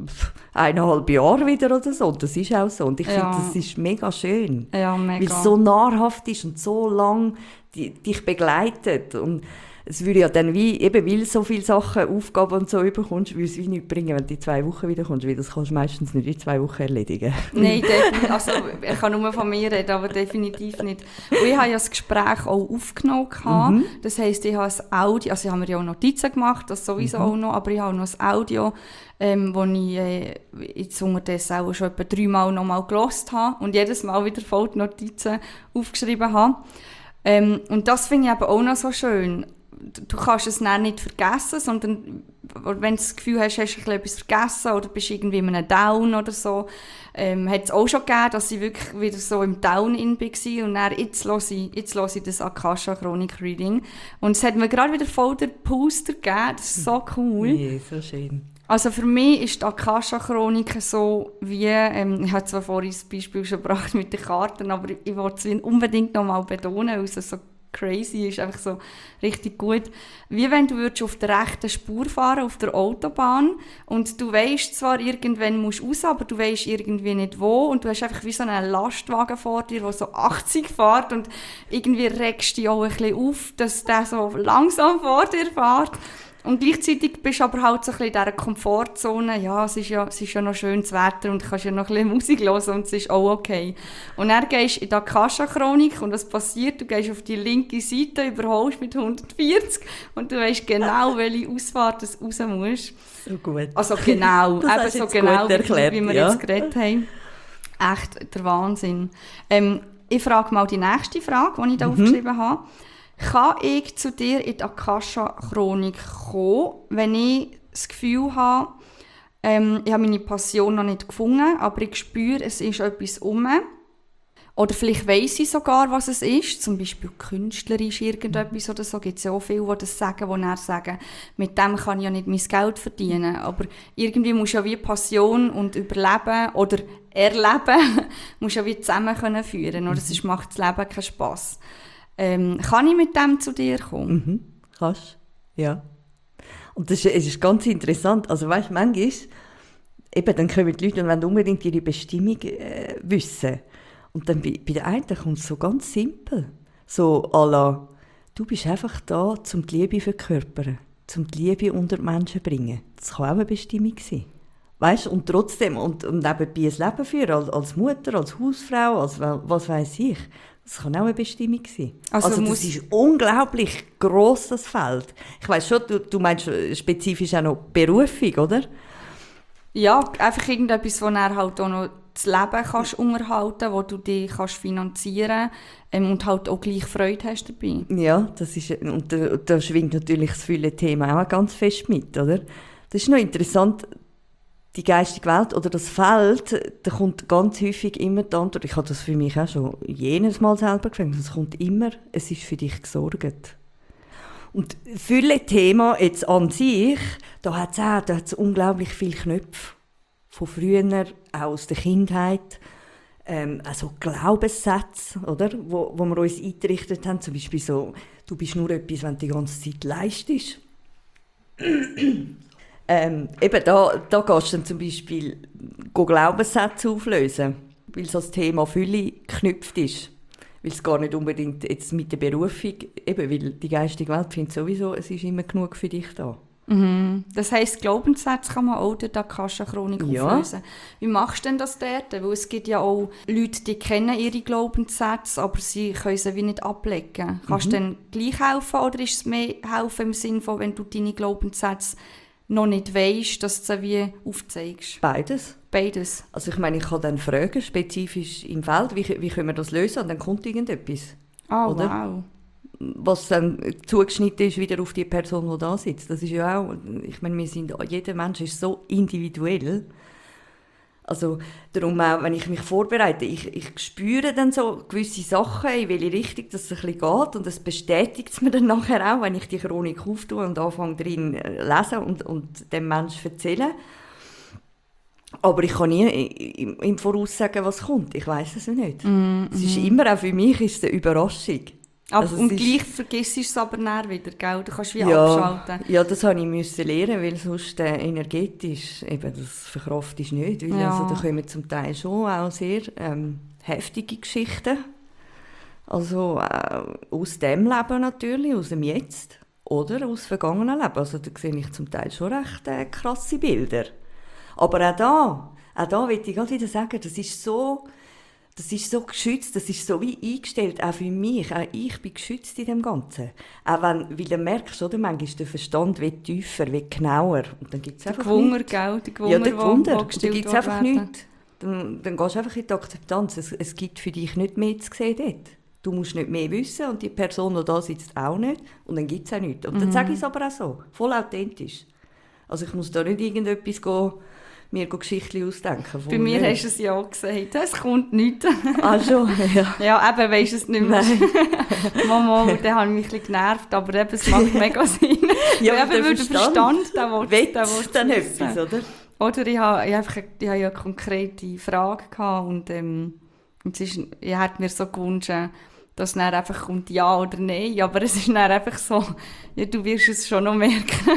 S2: 1,5 Jahren wieder oder so. Und das ist auch so. Und ich finde, das ist mega schön.
S1: Ja, mega.
S2: Weil es so nahrhaft ist und so lange dich begleitet. Und es würde ja dann weil so viele Sachen, Aufgaben und so überkommst, würde es wie nichts bringen, wenn du in 2 Wochen wiederkommst, weil das kannst du meistens nicht in 2 Wochen erledigen.
S1: Nein, definitiv. Also, ich kann nur von mir reden, aber definitiv nicht. Und ich habe ja das Gespräch auch aufgenommen. Das heisst, ich habe ein Audio, also ich habe mir ja auch Notizen gemacht, das sowieso auch noch, aber ich habe noch ein Audio, wo ich jetzt unterdessen auch schon etwa 3 Mal nochmal gehört habe und jedes Mal wieder voll die Notizen aufgeschrieben habe. Und das finde ich eben auch noch so schön. Du kannst es dann nicht vergessen, sondern wenn du das Gefühl hast, hast du etwas vergessen oder bist irgendwie in einem Down oder so, hat es auch schon gegeben, dass ich wirklich wieder so im Down war und dann, jetzt höre ich das Akasha-Chronik-Reading. Und es hat mir gerade wieder voll den Booster gegeben, das ist so cool.
S2: Ja, so schön.
S1: Also für mich ist die Akasha-Chronik so wie, ich habe zwar vorhin das Beispiel schon gebracht mit den Karten, aber ich wollte es unbedingt noch mal betonen, weil es so crazy ist, einfach so richtig gut. Wie wenn du auf der rechten Spur fahren, auf der Autobahn und du weisst zwar, irgendwann musst du raus, aber du weisst irgendwie nicht wo und du hast einfach wie so einen Lastwagen vor dir, der so 80 fährt und irgendwie regst du dich auch ein bisschen auf, dass der so langsam vor dir fährt. Und gleichzeitig bist du aber halt so ein bisschen in dieser Komfortzone. Ja, es ist ja noch schönes Wetter und du kannst ja noch ein bisschen Musik hören und es ist auch okay. Und dann gehst du in die Akasha-Chronik und was passiert? Du gehst auf die linke Seite, überholst mit 140 und du weißt genau, welche Ausfahrt du raus musst.
S2: So gut.
S1: Also genau,
S2: das
S1: eben so genau,
S2: erklärt,
S1: wie wir jetzt geredet haben. Echt der Wahnsinn. Ich frage mal die nächste Frage, die ich da aufgeschrieben habe. Kann ich zu dir in die Akasha-Chronik kommen, wenn ich das Gefühl habe, Ich habe meine Passion noch nicht gefunden, aber ich spüre, es ist etwas um. Oder vielleicht weiss ich sogar, was es ist. Zum Beispiel künstlerisch irgendetwas oder so. Es gibt ja auch viele, die das sagen, die dann sagen, mit dem kann ich ja nicht mein Geld verdienen. Aber irgendwie musst du ja wie Passion und Überleben oder Erleben musst du ja wie zusammen können führen. Oder sonst macht das Leben keinen Spass. Kann ich mit dem zu dir kommen?
S2: Kannst, ja. Und es ist ganz interessant. Also weißt, manchmal, eben, dann kommen die Leute und wollen unbedingt ihre Bestimmung wissen. Und dann bei der einen kommt es so ganz simpel. So à la, du bist einfach da, um die Liebe zu verkörpern, um die Liebe unter die Menschen zu bringen. Das kann auch eine Bestimmung sein. Weißt, und trotzdem, und nebenbei ein Leben führen, als Mutter, als Hausfrau, als was weiss ich. Das kann auch eine Bestimmung sein. Also das ist unglaublich gross, das Feld. Ich weiss schon, du meinst spezifisch auch noch Berufung, oder?
S1: Ja, einfach irgendetwas, wo er halt auch noch das Leben kannst unterhalten, wo du dich kannst finanzieren und halt auch gleich Freude hast dabei.
S2: Ja, das ist, und da schwingt natürlich das viele Thema auch ganz fest mit, oder? Das ist noch interessant, die geistige Welt oder das Feld, da kommt ganz häufig immer die Antwort, ich habe das für mich auch schon jedes Mal selber gefragt, es kommt immer, es ist für dich gesorgt. Und viele Themen jetzt an sich, da hat es unglaublich viele Knöpfe. Von früher, auch aus der Kindheit. Also Glaubenssätze, oder? Wo wir uns eingerichtet haben. Zum Beispiel so, du bist nur etwas, wenn du die ganze Zeit leistest. Eben da gehst du dann zum Beispiel Glaubenssätze auflösen, weil so das Thema Fülle geknüpft ist. Weil es gar nicht unbedingt jetzt mit der Berufung, eben, weil die geistige Welt findet sowieso, es ist immer genug für dich da.
S1: Mhm. Das heisst, Glaubenssätze kann man auch durch die Akasha-Chronik auflösen. Wie machst du denn das dort? Weil es gibt ja auch Leute, die kennen ihre Glaubenssätze, aber sie können sie wie nicht ablegen. Kannst du dann gleich helfen oder ist es mehr helfen im Sinne von, wenn du deine Glaubenssätze noch nicht weisst, dass du sie wie aufzeigst?
S2: Beides. Also ich meine, ich kann dann fragen, spezifisch im Feld, wie können wir das lösen, und dann kommt irgendetwas.
S1: Oder? Wow.
S2: Was dann zugeschnitten ist wieder auf die Person, die da sitzt. Das ist ja auch, ich meine, jeder Mensch ist so individuell. Also darum auch, wenn ich mich vorbereite, ich spüre dann so gewisse Sachen, in welche Richtung das ein bisschen geht, und das bestätigt es mir dann nachher auch, wenn ich die Chronik auftue und anfange drin lesen und dem Menschen erzählen. Aber ich kann nie im Voraus sagen, was kommt. Ich weiss es nicht. Es ist immer, auch für mich ist es eine Überraschung.
S1: Also und gleich vergisst du es aber dann wieder, gell? Du kannst wie abschalten.
S2: Ja, das musste ich lernen, weil sonst energetisch, eben, das verkraftest du nicht. Weil also, da kommen zum Teil schon auch sehr heftige Geschichten. Also aus dem Leben natürlich, aus dem Jetzt oder aus dem vergangenen Leben. Also da sehe ich zum Teil schon recht krasse Bilder. Aber auch da will ich gerade wieder sagen, das ist so geschützt, das ist so wie eingestellt, auch für mich. Auch ich bin geschützt in dem Ganzen. Auch weil du merkst, oder, manchmal ist der Verstand wie tiefer, wie genauer. Und dann gibt es einfach nichts.
S1: Der Gewunder,
S2: wo gestellt wird. Dann gibt es einfach nichts. Dann gehst du einfach in die Akzeptanz. Es gibt für dich nicht mehr zu sehen dort. Du musst nicht mehr wissen und die Person, die da sitzt, auch nicht. Und dann gibt es auch nichts. Und dann sage ich es aber auch so, voll authentisch. Also ich muss da nicht irgendetwas mir Geschichten ausdenken.
S1: Bei mir hast du es ja auch gesagt, es kommt nichts.
S2: Ah schon, ja.
S1: Ja, eben weisst du es nicht mehr. Mama, dann habe ich mich ein bisschen genervt, aber eben, es macht mega Sinn.
S2: Ja, aber
S1: der Verstand
S2: will dann etwas, oder?
S1: Oder ich habe ja eine konkrete Frage gehabt und ich hätte mir so gewünscht, dass es dann einfach kommt ja oder nein, aber es ist dann einfach so, ja, du wirst es schon noch merken.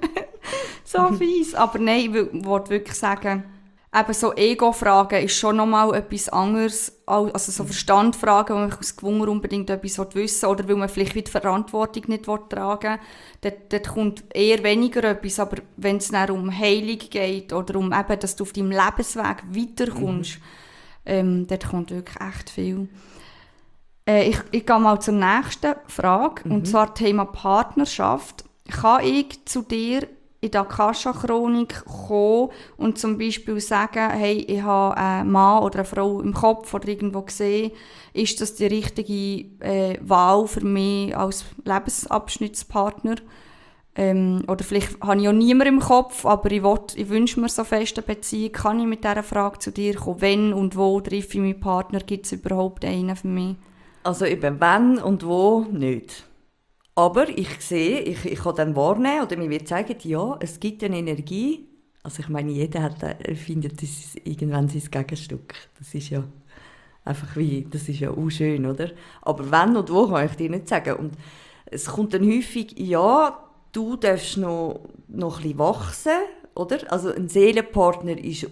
S1: So fies. Aber nein, ich wollte wirklich sagen, eben so Ego-Fragen ist schon nochmal etwas anderes, also so Verstandfragen, wo man aus Gewunder unbedingt etwas wissen will, oder weil man vielleicht die Verantwortung nicht tragen will. Dort kommt eher weniger etwas, aber wenn es dann um Heilung geht oder um eben, dass du auf deinem Lebensweg weiterkommst, dort kommt wirklich echt viel. Ich gehe mal zur nächsten Frage, und zwar Thema Partnerschaft. Kann ich zu dir in der Akasha-Chronik kommen und zum Beispiel sagen, hey, ich habe einen Mann oder eine Frau im Kopf oder irgendwo gesehen, ist das die richtige Wahl für mich als Lebensabschnittspartner? Oder vielleicht habe ich auch niemanden im Kopf, aber ich wünsche mir so feste Beziehung. Kann ich mit dieser Frage zu dir kommen? Wenn und wo treffe ich meinen Partner? Gibt es überhaupt einen für mich?
S2: Also eben wenn und wo nicht. Aber ich sehe, ich kann dann wahrnehmen oder mir wird zeigen, ja, es gibt eine Energie. Also ich meine, jeder findet das irgendwann sein Gegenstück. Das ist ja einfach das ist ja auch schön, oder? Aber wenn und wo kann ich dir nicht sagen. Und es kommt dann häufig, ja, du darfst noch ein bisschen wachsen, oder? Also ein Seelenpartner ist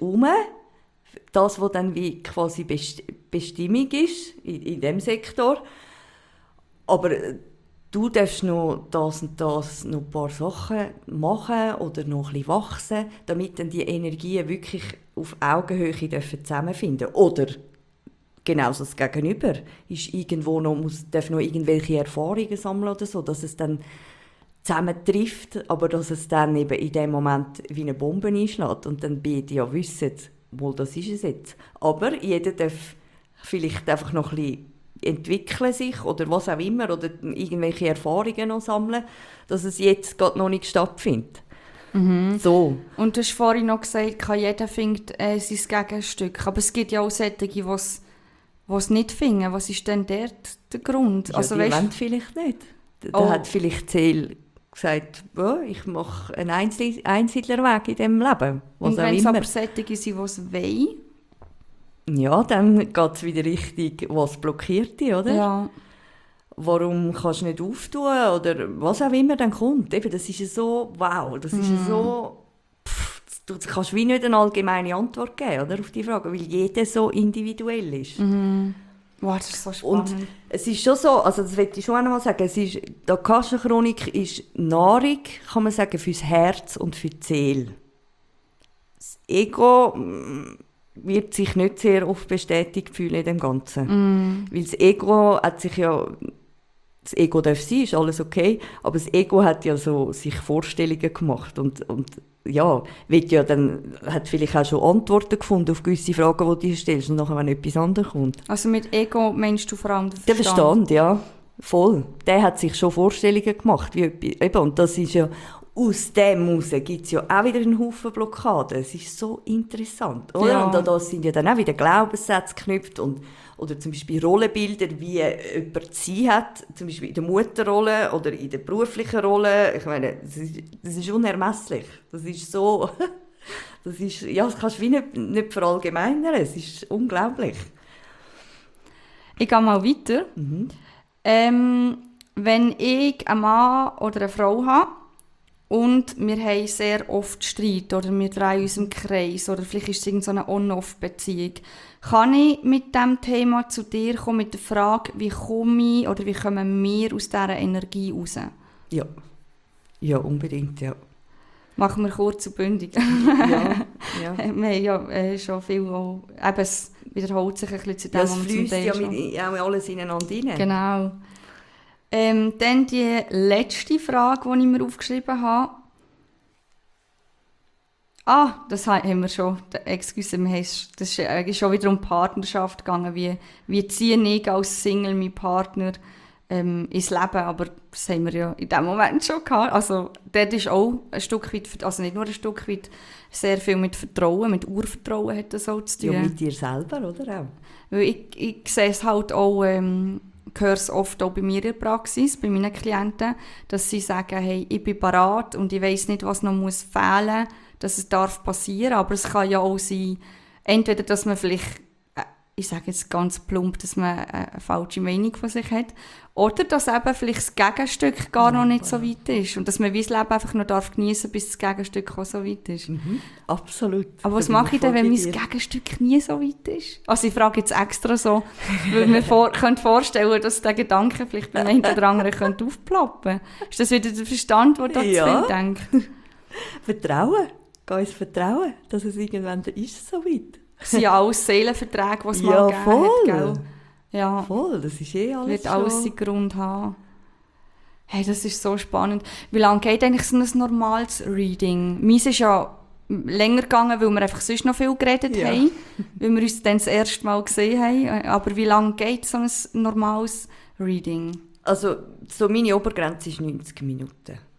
S2: das, was dann wie quasi Bestimmung ist in diesem Sektor. Aber du darfst noch das und das, noch ein paar Sachen machen oder noch ein bisschen wachsen, damit dann die Energien wirklich auf Augenhöhe zusammenfinden dürfen. Oder genauso das Gegenüber ist irgendwo darf noch irgendwelche Erfahrungen sammeln oder so, dass es dann zusammentrifft, aber dass es dann eben in dem Moment wie eine Bombe einschlägt und dann beide ja wissen, wohl, das ist es jetzt. Aber jeder darf vielleicht einfach noch ein bisschen entwickeln sich oder was auch immer oder irgendwelche Erfahrungen noch sammeln, dass es jetzt gerade noch nicht stattfindet.
S1: Mhm.
S2: So.
S1: Und du hast vorhin noch gesagt, jeder findet sein Gegenstück. Aber es gibt ja auch solche, die es nicht finden. Was ist denn der Grund?
S2: Ja,
S1: also,
S2: die wollen vielleicht nicht. Da hat vielleicht die Seele gesagt, ich mache einen Einsiedlerweg in diesem Leben.
S1: Und wenn es aber solche sind, die es wollen?
S2: Ja, dann geht es wieder richtig, was blockiert dich, oder?
S1: Ja.
S2: Warum kannst du nicht auftun oder was auch immer dann kommt. Eben, das ist so, wow, das ist so, du kannst wie nicht eine allgemeine Antwort geben, oder, auf die Frage, weil jeder so individuell ist.
S1: Mhm. Wow, das ist so spannend.
S2: Und es ist schon so, also das möchte ich schon einmal sagen, die Akasha-Chronik ist Nahrung, kann man sagen, fürs Herz und für die Seele. Das Ego wird sich nicht sehr oft bestätigt fühlen in dem Ganzen. Weil das Ego hat sich ja, das Ego darf sein, ist alles okay, aber das Ego hat ja so sich Vorstellungen gemacht und ja, hat vielleicht auch schon Antworten gefunden auf gewisse Fragen, die du dir stellst und nachher, wenn etwas anderes kommt.
S1: Also mit Ego meinst du vor allem den
S2: Der
S1: Verstand?
S2: Verstand, ja, voll. Der hat sich schon Vorstellungen gemacht, und das ist ja, aus dem heraus gibt es ja auch wieder einen Haufen Blockaden. Es ist so interessant, oder?
S1: Ja.
S2: Und an das sind ja dann auch wieder Glaubenssätze geknüpft oder zum Beispiel Rollenbilder, wie jemand zu sein hat, zum Beispiel in der Mutterrolle oder in der beruflichen Rolle. Ich meine, das ist unermesslich. Das ist so, das kannst du wie nicht verallgemeinern. Es ist unglaublich.
S1: Ich gehe mal weiter. Wenn ich einen Mann oder eine Frau habe, und wir haben sehr oft Streit oder wir drehen uns im Kreis oder vielleicht ist es irgendeine On-Off-Beziehung. Kann ich mit diesem Thema zu dir kommen, mit der Frage, wie komme ich oder wie kommen wir aus dieser Energie raus?
S2: Ja. Ja, unbedingt, ja.
S1: Machen wir kurz und bündig.
S2: Ja.
S1: Wir haben ja schon viel, eben, es wiederholt sich ein bisschen zu dem,
S2: was wir zum Teil schon... Ja, auch alles ineinander rein.
S1: Genau. Dann die letzte Frage, die ich mir aufgeschrieben habe. Das haben wir schon. Excuse, das ist schon wieder um Partnerschaft gegangen. Wie ziehe ich als Single meinen Partner ins Leben? Aber das haben wir ja in dem Moment schon gehabt. Also dort ist auch ein Stück weit, also nicht nur ein Stück weit, sehr viel mit Vertrauen, mit Urvertrauen hat das auch zu tun.
S2: Ja, mit dir selber, oder auch?
S1: Weil ich sehe es halt auch... Ich höre es oft auch bei mir in der Praxis, bei meinen Klienten, dass sie sagen, hey, ich bin bereit und ich weiss nicht, was noch fehlen muss, dass es passieren darf. Aber es kann ja auch sein, entweder, dass man vielleicht, ich sage jetzt ganz plump, dass man eine falsche Meinung von sich hat, oder dass eben vielleicht das Gegenstück gar noch nicht so weit ist und dass man das Leben einfach noch geniessen darf, bis das Gegenstück auch so weit ist.
S2: Absolut.
S1: Aber was mache ich denn, wenn mein Gegenstück nie so weit ist? Also ich frage jetzt extra so, weil mir könnte vorstellen, dass der Gedanke vielleicht beim einen oder anderen könnte aufploppen. Ist das wieder der Verstand, der da zu viel denkt?
S2: Vertrauen. Geh uns vertrauen, dass es irgendwann ist so weit.
S1: Das sind ja alles Seelenverträge, die es mal gegeben hat, gell? Ja,
S2: voll, das ist alles
S1: wird
S2: schon...
S1: alles seinen Grund haben. Hey, das ist so spannend. Wie lange geht eigentlich so ein normales Reading? Meins ist ja länger gegangen, weil wir einfach sonst noch viel geredet haben, weil wir uns dann das erste Mal gesehen haben. Aber wie lange geht so ein normales Reading?
S2: Also, so meine Obergrenze ist 90 Minuten.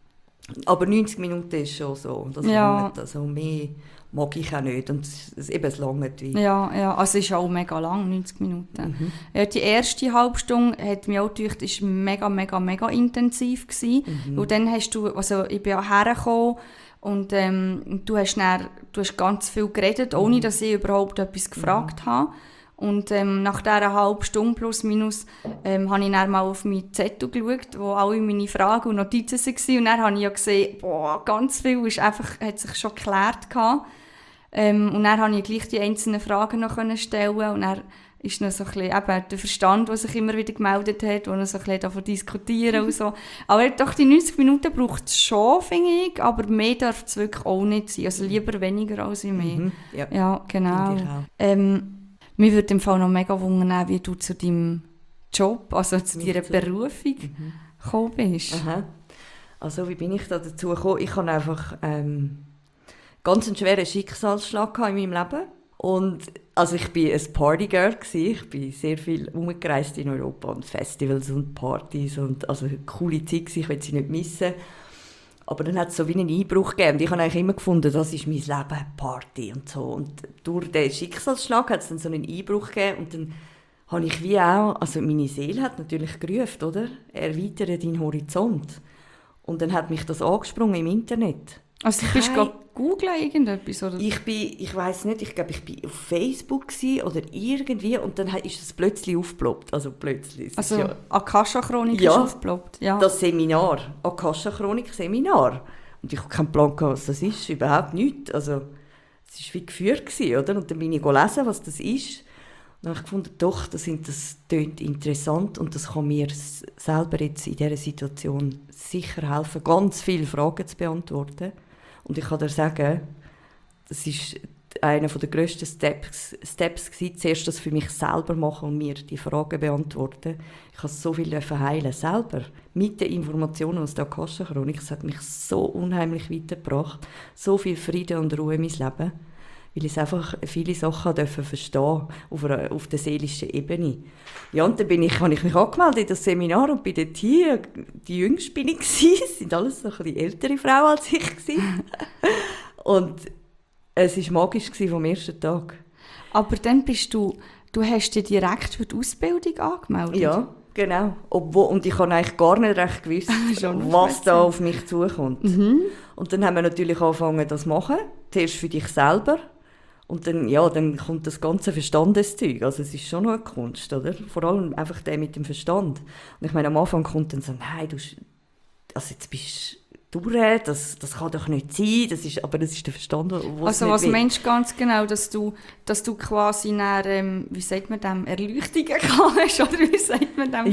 S2: Aber 90 Minuten ist schon so. Das langt. Also mehr mag ich auch nicht. Und es langt wie.
S1: Ja, also es ist auch mega lang, 90 Minuten. Ja, die erste halbe Stunde hat mich auch gedacht, ist mega, mega, mega intensiv gewesen. Und dann hast du, also ich bin auch hergekommen und du hast ganz viel geredet, ohne dass ich überhaupt etwas gefragt habe. Und nach dieser halben Stunde plus minus habe ich dann mal auf meinen Zettel geschaut, wo alle meine Fragen und Notizen waren. Und dann habe ich ja gesehen, ganz viel hat sich schon geklärt gehabt. Und dann konnte ich gleich die einzelnen Fragen noch stellen. Und dann ist noch so ein bisschen eben der Verstand, der sich immer wieder gemeldet hat, wo noch so ein bisschen davon diskutieren und so. Aber doch, die 90 Minuten braucht es schon, finde ich. Aber mehr darf es wirklich auch nicht sein. Also lieber weniger als mehr. Ja, genau. Mir würde im Fall noch mega wundern, wie du zu deinem Job, also zu deiner Berufung gekommen bist.
S2: Aha. Also wie bin ich da dazu gekommen? Ich hatte einfach ganz einen schweren Schicksalsschlag in meinem Leben. Und also ich war ein Partygirl. Ich bin sehr viel umgereist in Europa und Festivals und Partys. Und also eine coole Zeit, ich will sie nicht missen. Aber dann hat es so wie einen Einbruch gegeben. Und ich habe eigentlich immer gefunden, das ist mein Leben, Party und so. Und durch den Schicksalsschlag hat es dann so einen Einbruch gegeben. Und dann habe ich wie auch, also meine Seele hat natürlich gerufen, oder? Erweitere deinen Horizont. Und dann hat mich das angesprungen im Internet.
S1: Also du bist gerade googeln irgendetwas, oder?
S2: Ich weiss nicht, ich glaube, ich war auf Facebook oder irgendwie und dann ist es plötzlich aufgeploppt. Also plötzlich.
S1: Also Akasha-Chronik ist aufgeploppt? Ja,
S2: das Seminar. Akasha-Chronik-Seminar. Und ich hatte keinen Plan, was das ist, überhaupt nichts. Also es war wie geführt, oder? Und dann bin ich lesen, was das ist. Und dann habe ich gefunden, doch, das tönt interessant und das kann mir selber jetzt in dieser Situation sicher helfen, ganz viele Fragen zu beantworten. Und ich kann dir sagen, das war einer der grössten Steps gewesen, zuerst das für mich selber machen und mir die Fragen beantworten. Ich habe so viel heilen selber, mit den Informationen aus der Akasha-Chronik. Es hat mich so unheimlich weitergebracht, so viel Frieden und Ruhe in mein Leben, weil ich einfach viele Sachen verstehen auf der seelischen Ebene. Ja, und dann habe ich mich angemeldet in das Seminar und bin dort hier, die Jüngste bin ich gewesen. Es sind alles so ein bisschen ältere Frauen als ich gewesen. Und es war magisch vom ersten Tag.
S1: Aber dann du hast dich direkt für die Ausbildung angemeldet?
S2: Ja, genau. Und ich habe eigentlich gar nicht recht gewusst, was da auf mich zukommt. Und dann haben wir natürlich angefangen, das zu machen. Zuerst für dich selber. Und dann kommt das ganze Verstandeszeug. Also es ist schon noch eine Kunst, oder? Vor allem einfach der mit dem Verstand. Und ich meine, am Anfang kommt dann so, nein, jetzt bist du durch, das kann doch nicht sein, aber das ist der Verstand,
S1: also was meinst du ganz genau, dass du quasi nach, wie sagt man dem, Erleuchtungen kannst, oder wie sagt man dem?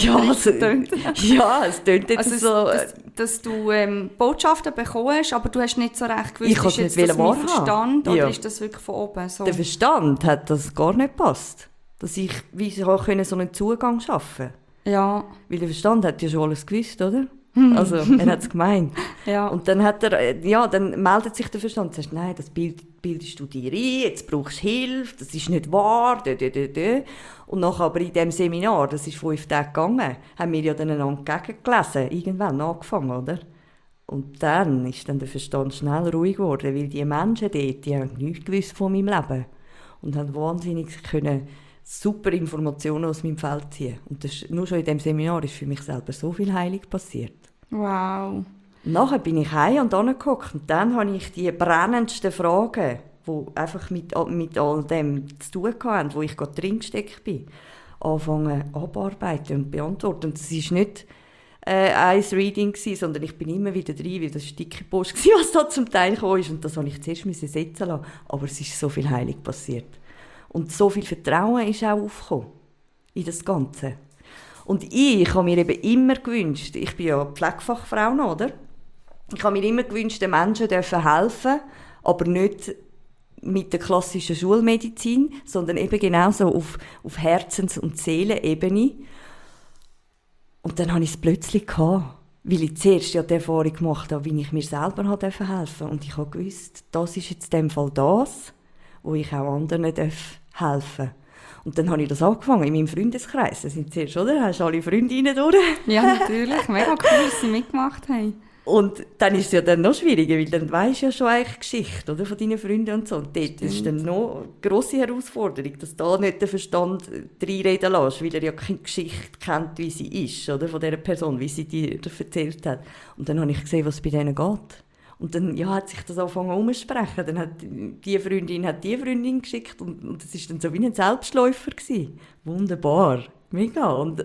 S2: Es tönt jetzt
S1: also dass du Botschaften bekommst, aber du hast nicht so recht gewusst,
S2: ich
S1: ist jetzt das mein Verstand oder ist das wirklich von oben so?
S2: Der Verstand hat das gar nicht gepasst, dass ich so einen Zugang schaffen konnte.
S1: Ja.
S2: Weil der Verstand hat ja schon alles gewusst, oder? Also, er hat es gemeint.
S1: Ja.
S2: Und dann dann meldet sich der Verstand und sagt, nein, das bildest du dir ein, jetzt brauchst du Hilfe, das ist nicht wahr, Und nachher aber in diesem Seminar, das ist 5 Tage gegangen, haben wir ja dann einander gegengelesen, irgendwann angefangen, oder? Und dann ist dann der Verstand schnell ruhig geworden, weil die Menschen dort, die haben nichts gewusst von meinem Leben und haben wahnsinnig können super Informationen aus meinem Feld ziehen. Und nur schon in diesem Seminar ist für mich selber so viel Heilung passiert.
S1: Wow.
S2: Und nachher bin ich heim und angeguckt und dann habe ich die brennendsten Fragen, die einfach mit all dem zu tun hatten, wo ich gerade drin gesteckt bin, anfangen abarbeiten und beantworten. Und es war nicht ein Reading, sondern ich bin immer wieder drin, weil das war dicke Post, was da zum Teil kam. Und das musste ich zuerst setzen lassen. Aber es ist so viel Heilung passiert. Und so viel Vertrauen ist auch aufgekommen in das Ganze. Und ich habe mir eben immer gewünscht, ich bin ja Pflegefachfrau noch, oder? Ich habe mir immer gewünscht, den Menschen helfen, aber nicht mit der klassischen Schulmedizin, sondern eben genauso auf Herzens- und Seelenebene. Und dann hatte ich es plötzlich gehabt, weil ich zuerst ja die Erfahrung gemacht habe, wie ich mir selber helfen durfte. Und ich habe gewusst, das ist jetzt in dem Fall das, wo ich auch anderen helfen darf. Und dann habe ich das angefangen in meinem Freundeskreis. Das sind zuerst, oder? Hast du alle Freundinnen durch?
S1: Ja, natürlich. Mega cool, dass sie mitgemacht haben.
S2: Und dann ist es ja dann noch schwieriger, weil dann weisst du ja schon eigentlich Geschichte, oder, von deinen Freunden und so. Und dort ist dann noch eine grosse Herausforderung, dass du da nicht den Verstand reinreden lässt, weil er ja keine Geschichte kennt, wie sie ist, oder, von dieser Person, wie sie dir erzählt hat. Und dann habe ich gesehen, was bei denen geht. Und dann hat sich das angefangen umzusprechen. Dann hat die Freundin geschickt und es war dann so wie ein Selbstläufer gewesen. Wunderbar, mega. Und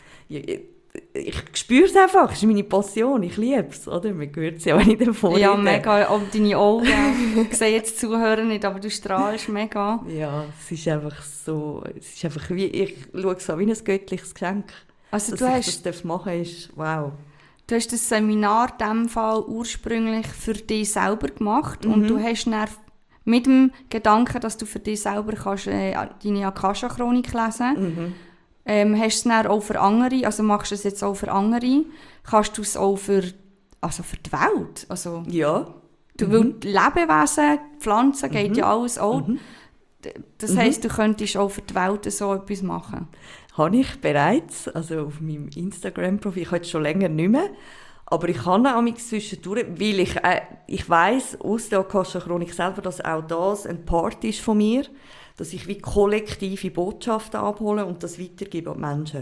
S2: ich spüre es einfach, es ist meine Passion, ich liebe es, oder? Man hört es ja, wenn ich davon rede.
S1: Ja, mega, auch deine Augen, ich sehe jetzt Zuhörer nicht, aber du strahlst mega.
S2: Ja, es ist einfach so, wie, ich schaue es an wie ein göttliches Geschenk.
S1: Also
S2: dass ich das machen darf, ist wow.
S1: Du hast das Seminar in diesem Fall ursprünglich für dich selber gemacht und du hast dann mit dem Gedanken, dass du für dich selber kannst, deine Akasha-Chronik lesen kannst, hast du es dann auch für andere, also machst du es jetzt auch für andere, kannst du es auch für die Welt, also
S2: ja.
S1: weil die Lebewesen, Pflanzen, geht ja alles auch. Das heisst, du könntest auch für die Welt so etwas machen.
S2: Habe ich bereits, also auf meinem Instagram-Profil, ich habe jetzt schon länger nicht mehr, aber ich kann auch zwischendurch, weil ich weiss aus der Akasha-Chronik selber, dass auch das ein Part ist von mir, dass ich wie kollektive Botschaften abhole und das weitergebe an die Menschen.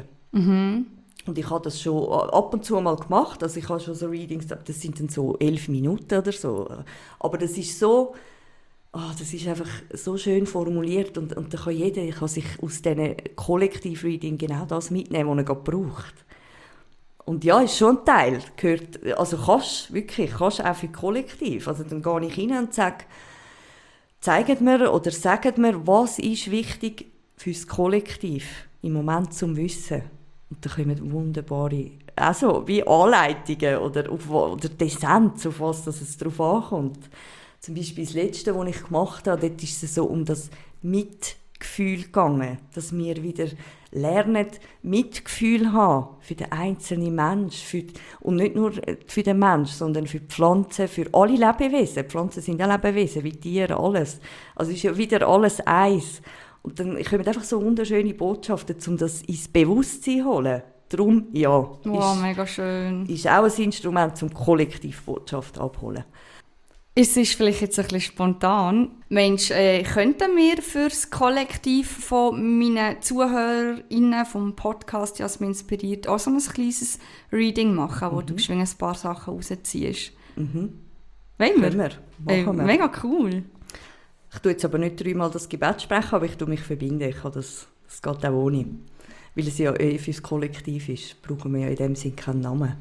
S2: Und ich habe das schon ab und zu mal gemacht, also ich habe schon so Readings, das sind dann so 11 Minuten oder so, aber das ist so... das ist einfach so schön formuliert und da kann sich aus diesen Kollektiv-Reading genau das mitnehmen, was er gerade braucht. Und ja, ist schon ein Teil. Also kannst auch für Kollektiv. Also dann gehe ich rein und sage, zeigt mir oder sagt mir, was ist wichtig fürs Kollektiv im Moment zum Wissen. Und da kommen wunderbare, also wie Anleitungen oder die Essenz, auf was es drauf ankommt. Zum Beispiel das Letzte, was ich gemacht habe, dort ist es so um das Mitgefühl gegangen, dass wir wieder lernen, Mitgefühl haben für den einzelnen Menschen. Und nicht nur für den Menschen, sondern für die Pflanzen, für alle Lebewesen. Pflanzen sind ja Lebewesen, wie Tiere, alles. Also ist ja wieder alles eins. Und dann kommen einfach so wunderschöne Botschaften, um das ins Bewusstsein zu holen. Darum, ja,
S1: wow, mega schön.
S2: Ist auch ein Instrument, um Kollektivbotschaft abzuholen.
S1: Es ist vielleicht jetzt ein bisschen spontan. Mensch, könnten wir für das Kollektiv von meinen ZuhörerInnen vom Podcast «Jasmin inspiriert» auch so ein kleines Reading machen, wo du ein paar Sachen rausziehst? Wollen wir?
S2: Machen wir.
S1: Mega cool.
S2: Ich tue jetzt aber nicht 3-mal das Gebet sprechen, aber ich tue mich verbinden. Das geht auch ohne. Weil es ja fürs Kollektiv ist, brauchen wir ja in dem Sinne keinen Namen.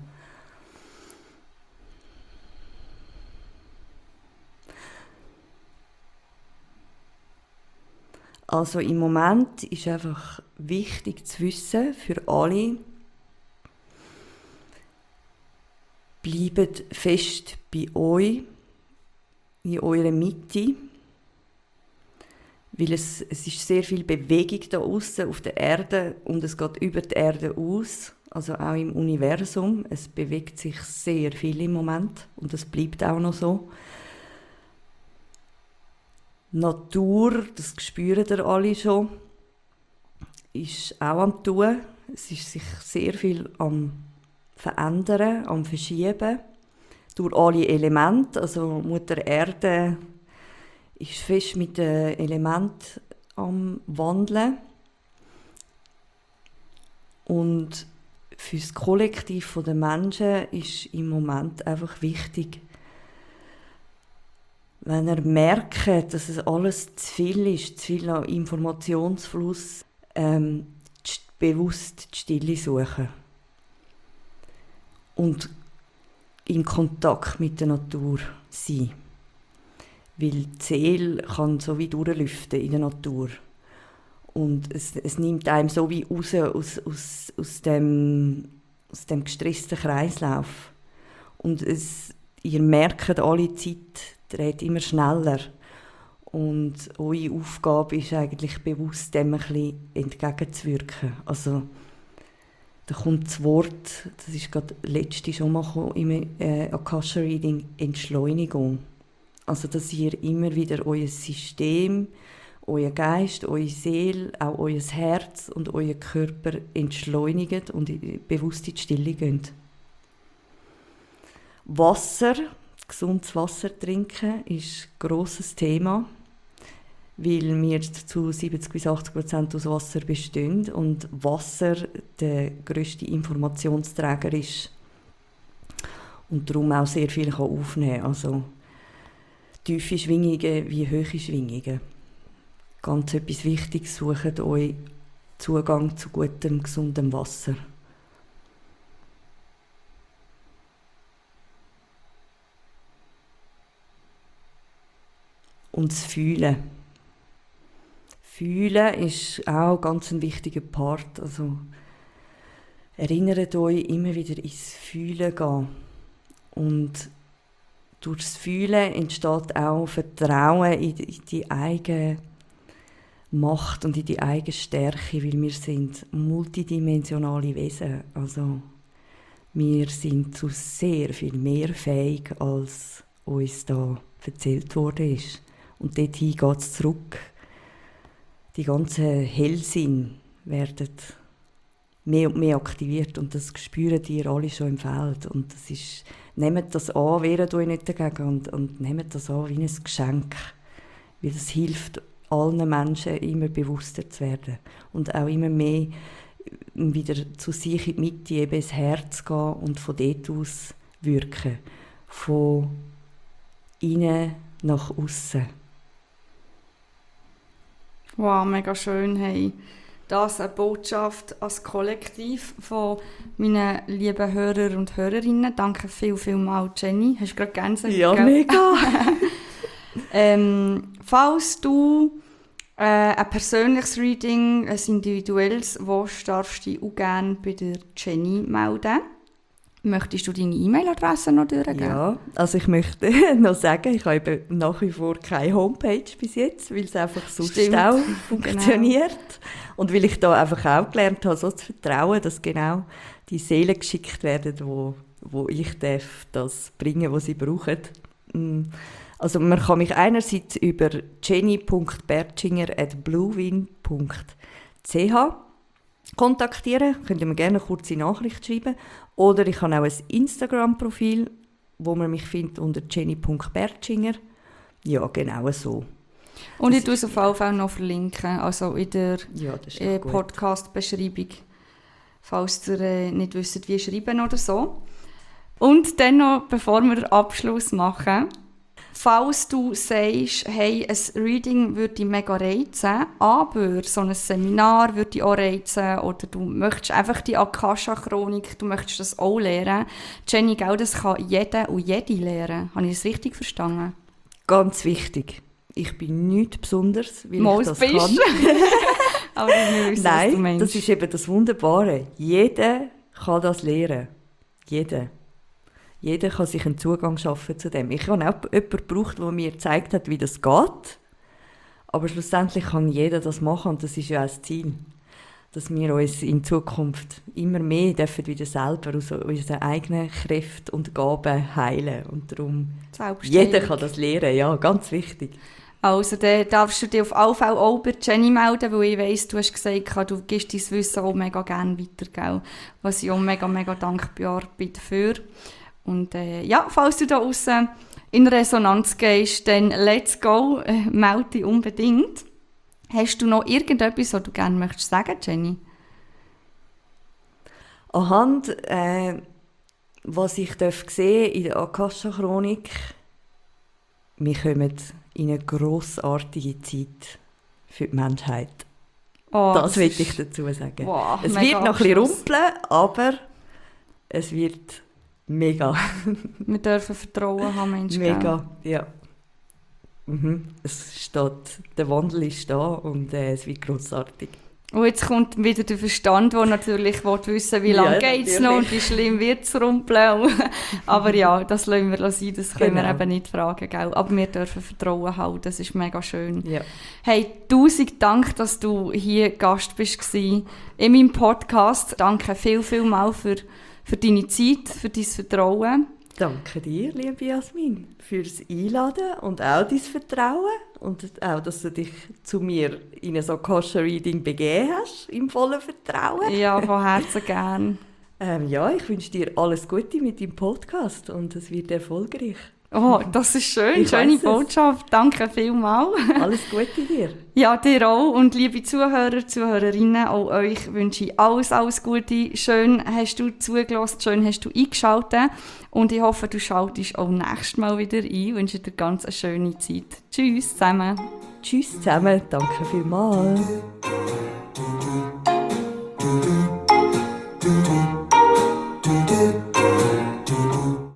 S2: Also im Moment ist einfach wichtig zu wissen, für alle, bleibt fest bei euch, in eurer Mitte, weil es ist sehr viel Bewegung da außen auf der Erde und es geht über die Erde aus, also auch im Universum. Es bewegt sich sehr viel im Moment und das bleibt auch noch so. Natur, das spüren ihr alle schon, ist auch am Tun. Es ist sich sehr viel am Verändern, am Verschieben. Durch alle Elemente, also Mutter Erde ist fest mit den Elementen am Wandeln. Und für das Kollektiv der Menschen ist im Moment einfach wichtig, wenn ihr merkt, dass es alles zu viel ist, zu viel an Informationsfluss, bewusst die Stille suchen. Und in Kontakt mit der Natur sein. Weil die Seele kann so wie durchlüften in der Natur. Und es nimmt einem so wie raus aus dem gestressten Kreislauf. Und ihr merkt alle Zeit, dreht immer schneller. Und eure Aufgabe ist eigentlich bewusst dem ein bisschen entgegenzuwirken. Also, da kommt das Wort, das ist gerade letzte schon mal im Akasha-Reading, Entschleunigung. Also, dass ihr immer wieder euer System, euer Geist, eure Seele, auch euer Herz und euer Körper entschleunigt und bewusst in die Stille geht. Wasser, gesundes Wasser trinken, ist ein grosses Thema, weil wir zu 70-80% aus Wasser bestehen und Wasser der grösste Informationsträger ist und darum auch sehr viel aufnehmen kann. Also tiefe Schwingungen wie hohe Schwingungen. Ganz etwas Wichtiges, sucht euch Zugang zu gutem, gesundem Wasser. Und das Fühlen. Fühlen ist auch ganz ein wichtiger Part. Also, erinnert euch immer wieder ins Fühlen gehen. Und durch das Fühlen entsteht auch Vertrauen in die eigene Macht und in die eigene Stärke, weil wir sind multidimensionale Wesen. Also, wir sind zu sehr viel mehr fähig, als uns da erzählt worden ist. Und dorthin geht es zurück. Die ganzen Hellsinn werden mehr und mehr aktiviert und das spüren ihr alle schon im Feld. Und das ist, nehmt das an, wehrt euch nicht dagegen und nehmt das an wie ein Geschenk. Weil das hilft allen Menschen, immer bewusster zu werden und auch immer mehr wieder zu sich in die Mitte, eben ins Herz gehen und von dort aus wirken. Von innen nach außen.
S1: Wow, mega schön. Hey, das eine Botschaft als Kollektiv von meinen lieben Hörer und Hörerinnen. Danke viel mal, Jenny. Hast du gerade Gänsehaut?
S2: Ja, mega.
S1: Falls du ein persönliches Reading, ein individuelles willst, darfst du dich auch gerne bei der Jenny melden. Möchtest du deine E-Mail-Adresse noch durchgeben?
S2: Ja, also ich möchte noch sagen, ich habe eben nach wie vor keine Homepage bis jetzt, weil es einfach sonst auch funktioniert. Genau. Und weil ich da einfach auch gelernt habe, so zu vertrauen, dass genau die Seelen geschickt werden, wo ich darf das bringen, was sie brauchen. Also man kann mich einerseits über jenny.bertschinger@bluewin.ch kontaktieren, könnt ihr mir gerne eine kurze Nachricht schreiben. Oder ich habe auch ein Instagram-Profil, wo man mich findet unter jenny.bertschinger. Ja, genau so.
S1: Und ich tue es auf jeden Fall noch verlinken, also in der Podcast-Beschreibung, falls ihr nicht wisst, wie schreiben oder so. Und dann noch, bevor wir den Abschluss machen, falls du sagst, hey, ein Reading würde dich mega reizen, aber so ein Seminar würde dich auch reizen oder du möchtest einfach die Akasha-Chronik, du möchtest das auch lernen. Jenny, gell, das kann jeder und jede lernen. Habe ich das richtig verstanden?
S2: Ganz wichtig. Ich bin nichts Besonderes, weil ich das
S1: bist.
S2: kann.
S1: Aber wir wissen,
S2: Nein,
S1: was du meinst.
S2: Das ist eben das Wunderbare. Jeder kann das lernen. Jeder. Jeder kann sich einen Zugang schaffen zu dem. Ich habe auch jemanden gebraucht, der mir gezeigt hat, wie das geht. Aber schlussendlich kann jeder das machen und das ist ja auch das Ziel. Dass wir uns in Zukunft immer mehr dürfen wieder selber aus unseren eigenen Kräften und Gaben heilen. Und darum, jeder kann das lernen, ja, ganz wichtig.
S1: Also, dann darfst du dich auf alle Fälle auch bei Jenny melden, weil ich weiss, du hast gesagt, du gibst dein Wissen auch mega gerne weiter, gell? Was ich auch mega dankbar bin dafür. Und ja, falls du da draussen in Resonanz gehst, dann let's go, melde dich unbedingt. Hast du noch irgendetwas, was du gerne möchtest sagen, Jenny?
S2: Anhand, was ich sehen in der Akasha-Chronik, wir kommen in eine grossartige Zeit für die Menschheit.
S1: Oh,
S2: das will ich dazu sagen.
S1: Wow,
S2: es wird noch ein bisschen rumpeln, aber es wird mega.
S1: Wir dürfen Vertrauen haben, Mensch.
S2: Mega, ja. Es steht, der Wandel ist da und es wird grossartig.
S1: Und jetzt kommt wieder der Verstand, der natürlich wissen will, wie lange geht es noch und wie schlimm wird es rumpeln. Aber ja, das lassen wir sein, das können wir eben nicht fragen. Gell? Aber wir dürfen Vertrauen haben, das ist mega schön.
S2: Ja.
S1: Hey, 1000 Dank, dass du hier Gast warst in meinem Podcast. Danke viel mal für deine Zeit, für dein Vertrauen.
S2: Danke dir, liebe Jasmin, fürs Einladen und auch dein Vertrauen und auch, dass du dich zu mir in ein Akasha-Reading begeben hast, im vollen Vertrauen.
S1: Ja, von Herzen gern.
S2: Ja, ich wünsche dir alles Gute mit deinem Podcast und es wird erfolgreich.
S1: Oh, das ist schön,
S2: Ich
S1: schöne
S2: weiss es.
S1: Botschaft. Danke vielmals.
S2: Alles Gute dir.
S1: Ja, dir auch. Und liebe Zuhörer, Zuhörerinnen, auch euch wünsche ich alles Gute. Schön hast du zugelassen, schön hast du eingeschaltet. Und ich hoffe, du schaltest auch nächstes Mal wieder ein. Ich wünsche dir ganz eine schöne Zeit. Tschüss zusammen.
S2: Tschüss zusammen, danke vielmals.